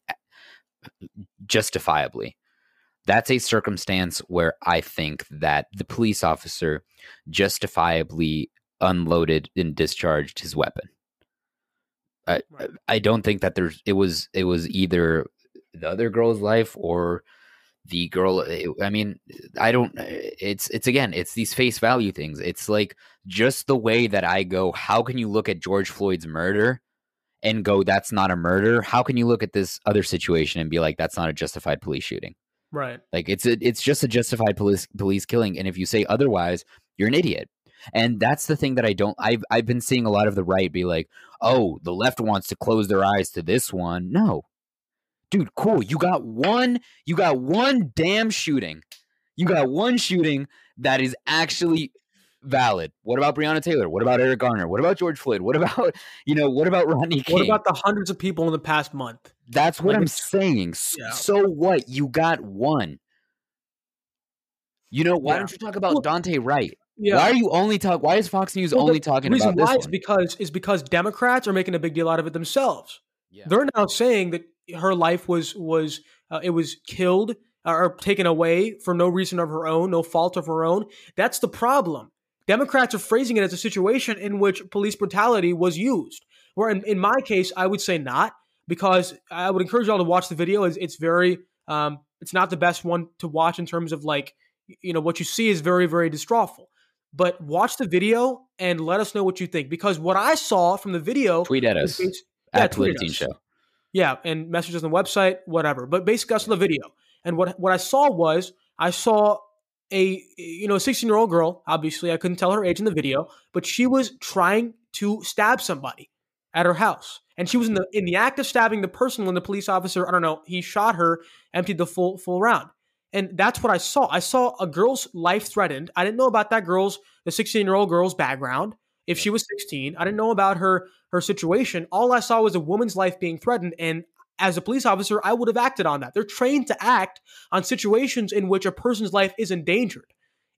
justifiably. That's a circumstance where I think that the police officer justifiably unloaded and discharged his weapon. I, Right. I don't think that there's it was it was either the other girl's life or the girl. I mean, I don't. It's it's again, it's these face value things. It's like just the way that I go. How can you look at George Floyd's murder and go, that's not a murder? How can you look at this other situation and be like, that's not a justified police shooting? Right. Like it's a, it's just a justified police police killing, and if you say otherwise, you're an idiot. And that's the thing that I don't. I've I've been seeing a lot of the right be like, oh, the left wants to close their eyes to this one. No, dude, cool. You got one. You got one damn shooting. You got one shooting that is actually valid. What about Breonna Taylor? What about Eric Garner? What about George Floyd? What about you know? What about Rodney King? What about the hundreds of people in the past month? That's what Like, I'm it's- saying. S- Yeah. So what? You got one. You know, why Yeah. don't you talk about Well, Dante Wright? Yeah. Why are you only talk? Why is Fox News Well, only the talking reason about this why is one? because is because Democrats are making a big deal out of it themselves. Yeah. They're now saying that her life was was uh, it was killed or taken away for no reason of her own, no fault of her own. That's the problem. Democrats are phrasing it as a situation in which police brutality was used. Where in, in my case, I would say not, because I would encourage y'all to watch the video. It's, it's very, um, it's not the best one to watch in terms of like, you know, what you see is very, very distraughful. But watch the video and let us know what you think, because what I saw from the video Tweet at was us bas- yeah, at tweet Politicine us. Show. Yeah, and messages on the website, whatever. But basically, I saw the video, and what what I saw was I saw a you know sixteen year old girl. Obviously, I couldn't tell her age in the video, but she was trying to stab somebody at her house, and she was in the in the act of stabbing the person when the police officer, I don't know, he shot her, emptied the full full round, and that's what I saw. I saw a girl's life threatened. I didn't know about that girl's the sixteen year old girl's background. If she was sixteen, I didn't know about her her situation. All I saw was a woman's life being threatened, and as a police officer, I would have acted on that. They're trained to act on situations in which a person's life is endangered.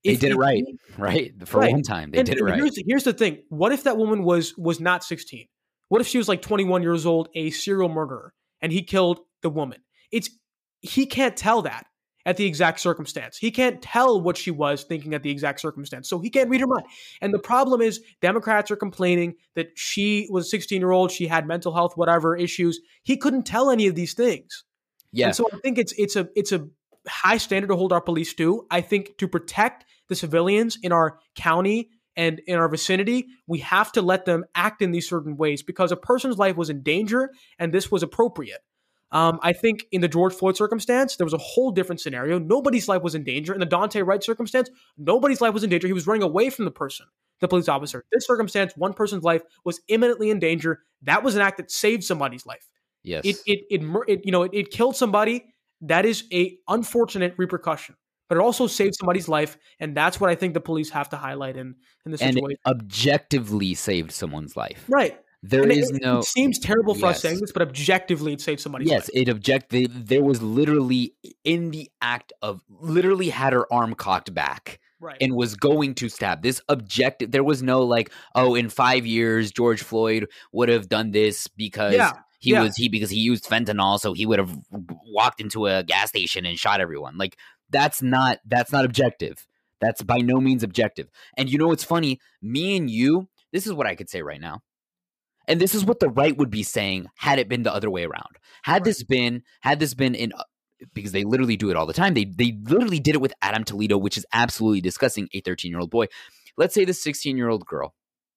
They If, did it if right, he, right? For right. one time, they And, did it and right. here's, here's the thing. What if that woman was was not sixteen? What if she was like twenty-one years old, a serial murderer, and he killed the woman? It's he can't tell that at the exact circumstance. He can't tell what she was thinking at the exact circumstance. So he can't read her mind. And the problem is Democrats are complaining that she was a sixteen-year-old, she had mental health, whatever issues. He couldn't tell any of these things. Yeah. And so I think it's it's a it's a high standard to hold our police to. I think to protect the civilians in our county and in our vicinity, we have to let them act in these certain ways because a person's life was in danger and this was appropriate. Um, I think in the George Floyd circumstance, there was a whole different scenario. Nobody's life was in danger. In the Daunte Wright circumstance, nobody's life was in danger. He was running away from the person, the police officer. This circumstance, one person's life was imminently in danger. That was an act that saved somebody's life. Yes. It, it, it, it you know, it, it killed somebody. That is a unfortunate repercussion, but it also saved somebody's life. And that's what I think the police have to highlight in, in this and situation. it objectively saved someone's life. Right. There and is it, no. It seems terrible for yes. us saying this, but objectively, it saved somebody's yes, life. Yes, it objective. There was literally in the act of literally had her arm cocked back. Right. And was going to stab. This objective, there was no like, oh, in five years, George Floyd would have done this because yeah. he yeah. was he because he used fentanyl, so he would have walked into a gas station and shot everyone. Like that's not that's not objective. That's by no means objective. And you know what's funny? Me and you, this is what I could say right now. And this is what the right would be saying had it been the other way around. Had right. this been had this been in because they literally do it all the time. They they literally did it with Adam Toledo, which is absolutely disgusting, a thirteen-year-old boy. Let's say this sixteen-year-old girl,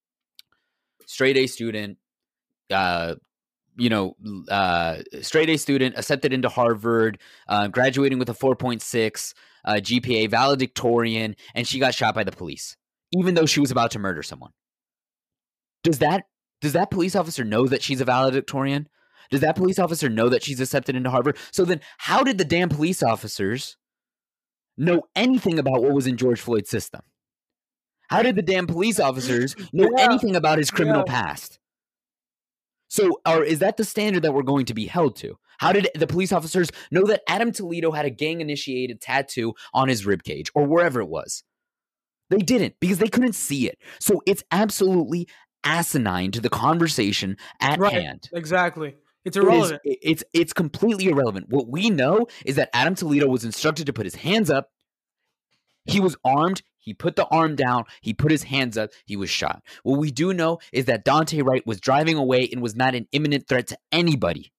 straight A student, uh, you know, uh, straight A student, accepted into Harvard, uh, graduating with a four point six uh, G P A, valedictorian, and she got shot by the police, even though she was about to murder someone. Does that does that police officer know that she's a valedictorian? Does that police officer know that she's accepted into Harvard? So then how did the damn police officers know anything about what was in George Floyd's system? How did the damn police officers know yeah. anything about his criminal yeah. past? So or is that the standard that we're going to be held to? How did the police officers know that Adam Toledo had a gang-initiated tattoo on his ribcage or wherever it was? They didn't because they couldn't see it. So it's absolutely asinine to the conversation at right. hand. Exactly. It's irrelevant. It is, it's it's completely irrelevant. What we know is that Adam Toledo was instructed to put his hands up. He was armed. He put the arm down. He put his hands up. He was shot. What we do know is that Daunte Wright was driving away and was not an imminent threat to anybody.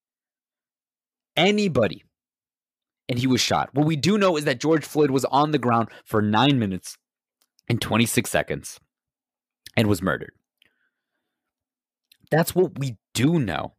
Anybody. And he was shot. What we do know is that George Floyd was on the ground for nine minutes and twenty-six seconds and was murdered. That's what we do know.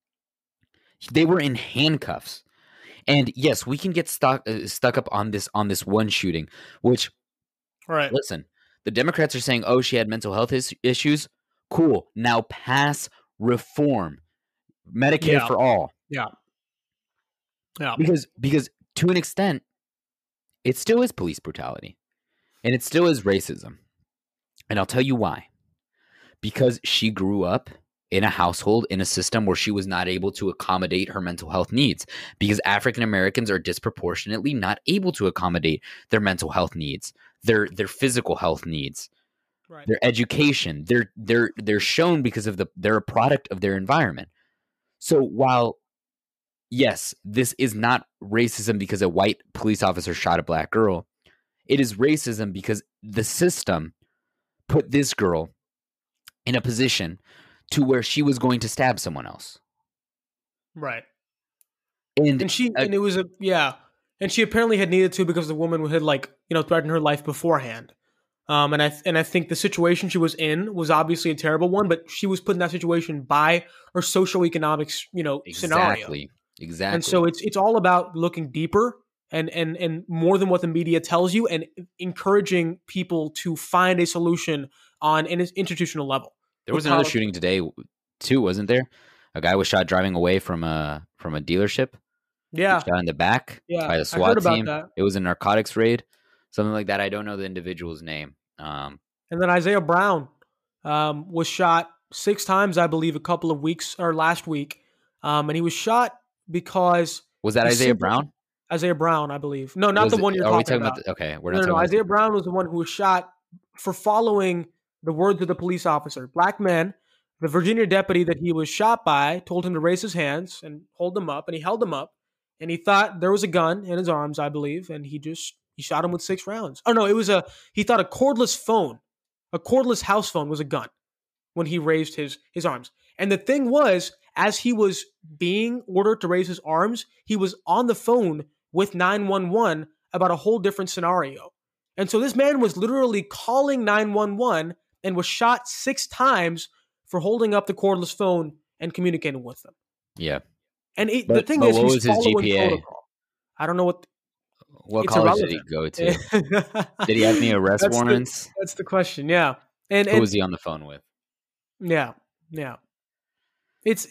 They were in handcuffs. And yes, we can get stuck uh, stuck up on this on this one shooting, which, right. listen, the Democrats are saying, oh, she had mental health is- issues. Cool. Now pass reform. Medicare yeah. for all. Yeah. Yeah. Because, because to an extent, it still is police brutality. And it still is racism. And I'll tell you why. Because she grew up in a household, in a system where she was not able to accommodate her mental health needs, because African Americans are disproportionately not able to accommodate their mental health needs, their their physical health needs, right. their education. They're they're they're shown because of the they're a product of their environment. So while yes, this is not racism because a white police officer shot a black girl, it is racism because the system put this girl in a position to where she was going to stab someone else. Right. And, and she, uh, and it was a, yeah. And she apparently had needed to because the woman had like, you know, threatened her life beforehand. Um, and I, and I think the situation she was in was obviously a terrible one, but she was put in that situation by her socioeconomic, you know, exactly, scenario. Exactly. And so it's, it's all about looking deeper and, and, and more than what the media tells you and encouraging people to find a solution on an institutional level. There was another shooting today, too, wasn't there? A guy was shot driving away from a from a dealership. Yeah, shot in the back yeah. by a SWAT I heard about team. That. It was a narcotics raid, something like that. I don't know the individual's name. Um, and then Isaiah Brown um, was shot six times, I believe, a couple of weeks or last week, um, and he was shot because was that Isaiah simply, Brown? Isaiah Brown, I believe. No, not Was the it, one you're are we talking talking about. about? The, okay, we're No, not no, no. talking Isaiah about. Brown was the one who was shot for following the words of the police officer. Black man, the Virginia deputy that he was shot by told him to raise his hands and hold them up, and he held them up, and he thought there was a gun in his arms, I believe, and he just he shot him with six rounds. Oh no, it was a he thought a cordless phone, a cordless house phone was a gun when he raised his his arms. And the thing was, as he was being ordered to raise his arms, he was on the phone with nine one one about a whole different scenario. And so this man was literally calling nine one one and was shot six times for holding up the cordless phone and communicating with them. Yeah. And it, But, the thing but is, what he's was his G following P A? protocol. I don't know what. What It's college did he irrelevant. go to? Did he have any arrest That's the- warrants? That's the question. Yeah. And, Who and was he on the phone with? yeah, yeah. It's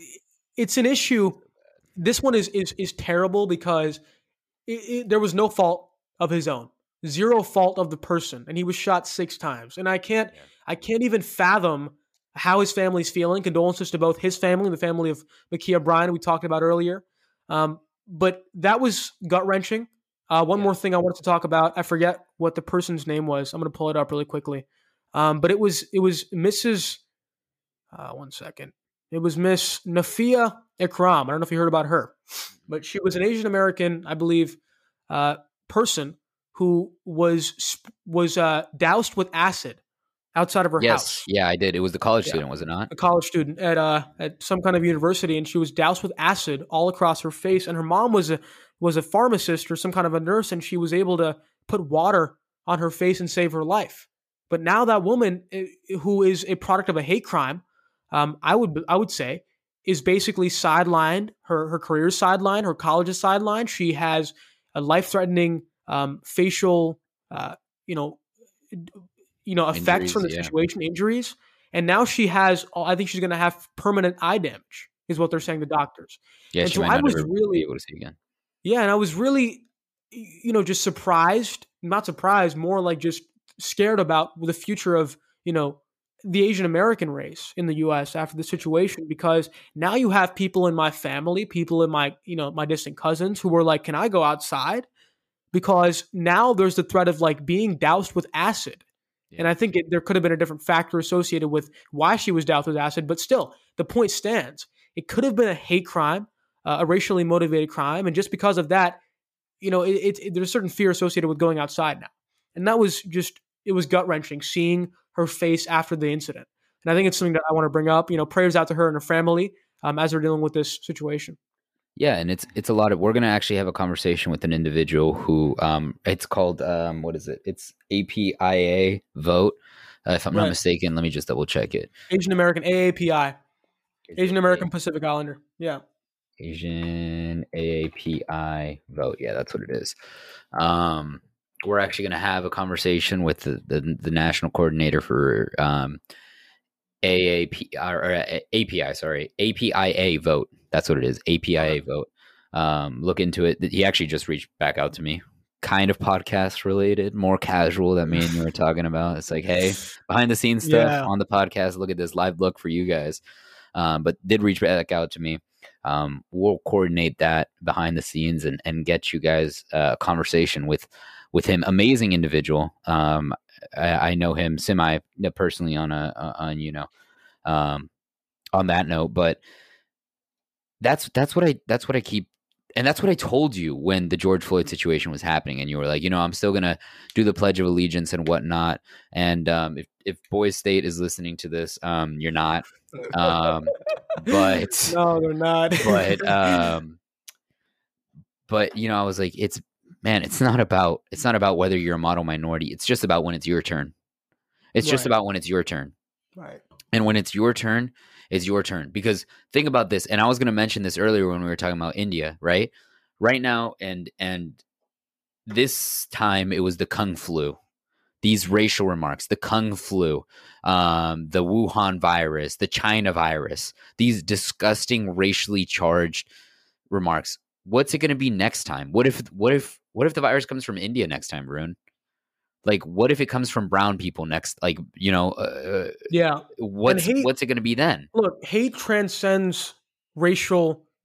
it's an issue. This one is is is terrible because it, it, there was no fault of his own, zero fault of the person, and he was shot six times. And I can't Yeah. I can't even fathom how his family's feeling. Condolences to both his family and the family of Ma'Khia Bryant, we talked about earlier. Um, but that was gut wrenching. Uh, one Yeah. more thing I wanted to talk about. I forget what the person's name was. I'm going to pull it up really quickly. Um, but it was it was Missus Uh, one second. It was Miss Nafia Ikram. I don't know if you heard about her, but she was an Asian American, I believe, uh, person who was was uh, doused with acid outside of her Yes. house. Yeah, I did. It was the college Yeah. student, was it not? A college student at uh at some kind of university, and she was doused with acid all across her face. And her mom was a was a pharmacist or some kind of a nurse, and she was able to put water on her face and save her life. But now that woman, eh, who is a product of a hate crime, um, I would I would say, is basically sidelined. Her her career's sidelined. Her college is sidelined. She has a life threatening um, facial, uh, you know, you know, effects Injuries, from the yeah. situation, injuries. And now she has, I think she's going to have permanent eye damage, is what they're saying, the doctors. Yeah, And she so might I not was ever be really, able to see again. yeah, and I was really, you know, just surprised, not surprised, more like just scared about the future of, you know, the Asian American race in the U S after the situation, because now you have people in my family, people in my, you know, my distant cousins who were like, can I go outside? Because now there's the threat of like being doused with acid. And I think it, there could have been a different factor associated with why she was doused with acid, but still, the point stands. It could have been a hate crime, uh, a racially motivated crime, and just because of that, you know, it, it, it, there's a certain fear associated with going outside now. And that was just, it was gut wrenching seeing her face after the incident. And I think it's something that I want to bring up. You know, prayers out to her and her family um, as they're dealing with this situation. Yeah, and it's it's a lot of. We're gonna actually have a conversation with an individual who um, it's called um, what is it? It's A P I A vote. Uh, if I'm Right. not mistaken, let me just double check it. Asian American A A P I, Asian American Pacific Islander. Yeah. Asian A A P I vote. Yeah, that's what it is. Um, we're actually going to have a conversation with the, the, the national coordinator for um, A A P or A P I, sorry, A P I A vote. That's what it is. A P I A vote. Um, look into it. He actually just reached back out to me. Kind of podcast related, more casual that me and you were talking about. It's like, hey, behind the scenes stuff Yeah. on the podcast. Look at this live look for you guys. Um, but did reach back out to me. Um, we'll coordinate that behind the scenes and, and get you guys a conversation with with him. Amazing individual. Um, I, I know him semi personally on a on you know um, on that note, but that's that's what I that's what I keep. And that's what I told you when the George Floyd situation was happening. And you were like, you know, I'm still going to do the Pledge of Allegiance and whatnot. And um, if, if Boys State is listening to this, um, you're not. Um, but, No, they're not. but, um, but, you know, I was like, it's, man, it's not about, it's not about whether you're a model minority. It's just about when it's your turn. It's just Right. about when it's your turn. Right. And when it's your turn, it's your turn. Because think about this, and I was going to mention this earlier when we were talking about India, right? Right now, and and this time it was the Kung flu. These racial remarks, the Kung flu, um, the Wuhan virus, the China virus, these disgusting racially charged remarks. What's it going to be next time? What if what if what if the virus comes from India next time, Varun? Like, what if it comes from brown people next? Like, you know, uh, Yeah. what's hate- what's it going to be then? Look, hate transcends racial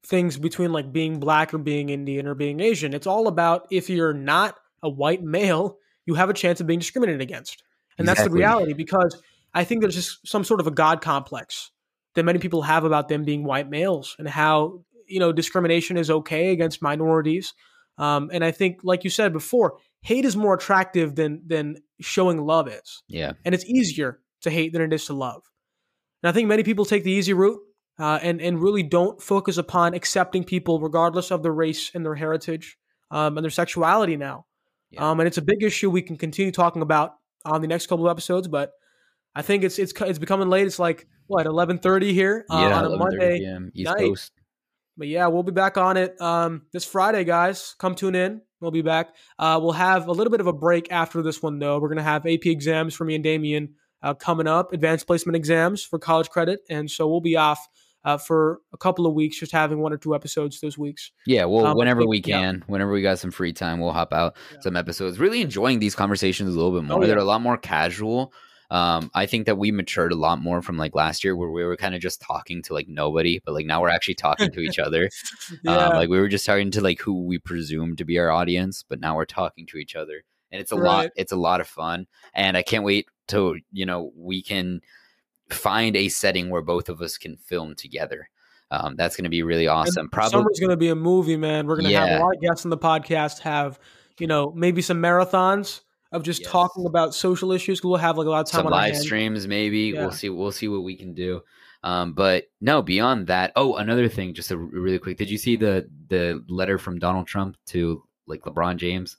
things between like being black or being Indian or being Asian. It's all about if you're not a white male, you have a chance of being discriminated against. And that's the Exactly. reality, because I think there's just some sort of a God complex that many people have about them being white males, and how, you know, discrimination is okay against minorities. Um, and I think, like you said before, hate is more attractive than than showing love is. Yeah. And it's easier to hate than it is to love. And I think many people take the easy route uh, and, and really don't focus upon accepting people regardless of their race and their heritage um, and their sexuality now. Yeah. Um, and it's a big issue we can continue talking about on the next couple of episodes, but I think it's it's it's becoming late. It's like, what, eleven thirty here uh, Yeah, on a eleven thirty Monday p.m. East night. Coast. But yeah, we'll be back on it um, this Friday, guys. Come tune in. We'll be back. Uh, we'll have a little bit of a break after this one, though. We're going to have A P exams for me and Damien uh, coming up, advanced placement exams for college credit. And so we'll be off uh, for a couple of weeks, just having one or two episodes those weeks. Yeah, well, Um, whenever think- we can, whenever we got some free time, we'll hop out Yeah. some episodes. Really enjoying these conversations a little bit more. Oh, yeah. They're a lot more casual. Um, I think that we matured a lot more from like last year, where we were kind of just talking to like nobody, but like now we're actually talking to each other. Yeah. Um, like we were just talking to like who we presume to be our audience, but now we're talking to each other, and it's a lot. Right. It's a lot of fun, and I can't wait to you know we can find a setting where both of us can film together. Um, that's going to be really awesome. And Probably summer's going to be a movie, man. We're going to have Yeah. a lot of guests on the podcast, have, you know, maybe some marathons of just Yes. talking about social issues. We'll have like a lot of time some on our live hands. streams, maybe Yeah. we'll see. We'll see what we can do. Um, but no, beyond that. Oh, another thing, just a r- really quick. Did you see the the letter from Donald Trump to like LeBron James?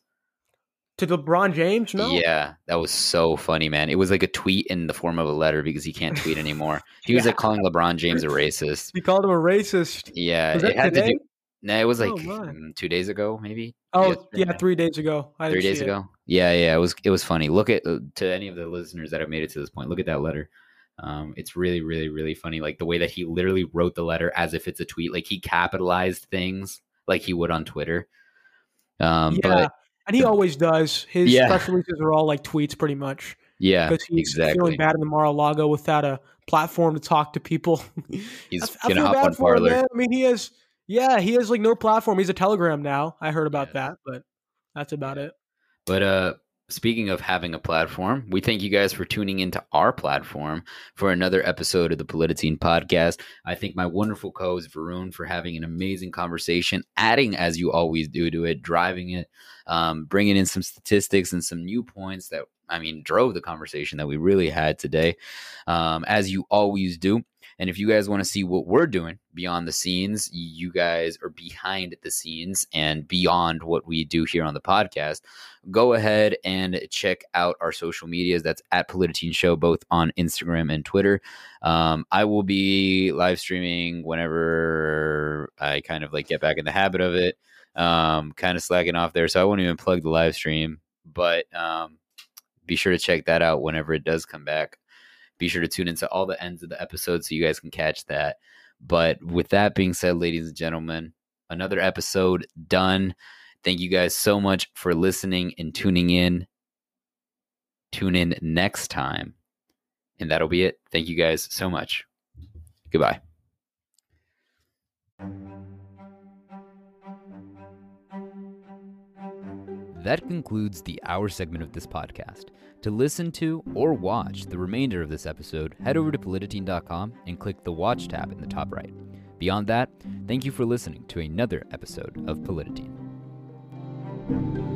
To LeBron James? No. Yeah, that was so funny, man. It was like a tweet in the form of a letter because he can't tweet anymore. He was like Yeah. calling LeBron James a racist. He called him a racist. Yeah, Was it that had today? to do. No, it was like Oh, my. mm, two days ago, maybe. Oh, Yesterday. yeah, three days ago. I three didn't days see it. ago. Yeah, yeah, it was it was funny. Look at uh, to any of the listeners that have made it to this point. Look at that letter. Um, it's really, really, really funny. Like the way that he literally wrote the letter as if it's a tweet. Like he capitalized things like he would on Twitter. Um, Yeah, but and he always does. His Yeah. press releases are all like tweets, pretty much, yeah, because he's exactly. feeling bad in the Mar-a-Lago without a platform to talk to people. He's I, I gonna feel hop bad on for him, Parler. man. I mean, he has, yeah, he has like no platform. He's a Telegram now. I heard about Yes. that, but that's about it. But uh, speaking of having a platform, we thank you guys for tuning into our platform for another episode of the Polititine podcast. I thank my wonderful co-host Varun for having an amazing conversation, adding as you always do to it, driving it, um, bringing in some statistics and some new points that, I mean, drove the conversation that we really had today, um, as you always do. And if you guys want to see what we're doing beyond the scenes, you guys are behind the scenes and beyond what we do here on the podcast, go ahead and check out our social medias. That's at Polititine Show, both on Instagram and Twitter. Um, I will be live streaming whenever I kind of like get back in the habit of it. Um, kind of slacking off there, so I won't even plug the live stream. But um, be sure to check that out whenever it does come back. Be sure to tune into all the ends of the episode so you guys can catch that. But with that being said, ladies and gentlemen, another episode done. Thank you guys so much for listening and tuning in. Tune in next time. And that'll be it. Thank you guys so much. Goodbye. That concludes the hour segment of this podcast. To listen to or watch the remainder of this episode, head over to Polititine dot com and click the Watch tab in the top right. Beyond that, thank you for listening to another episode of Polititine.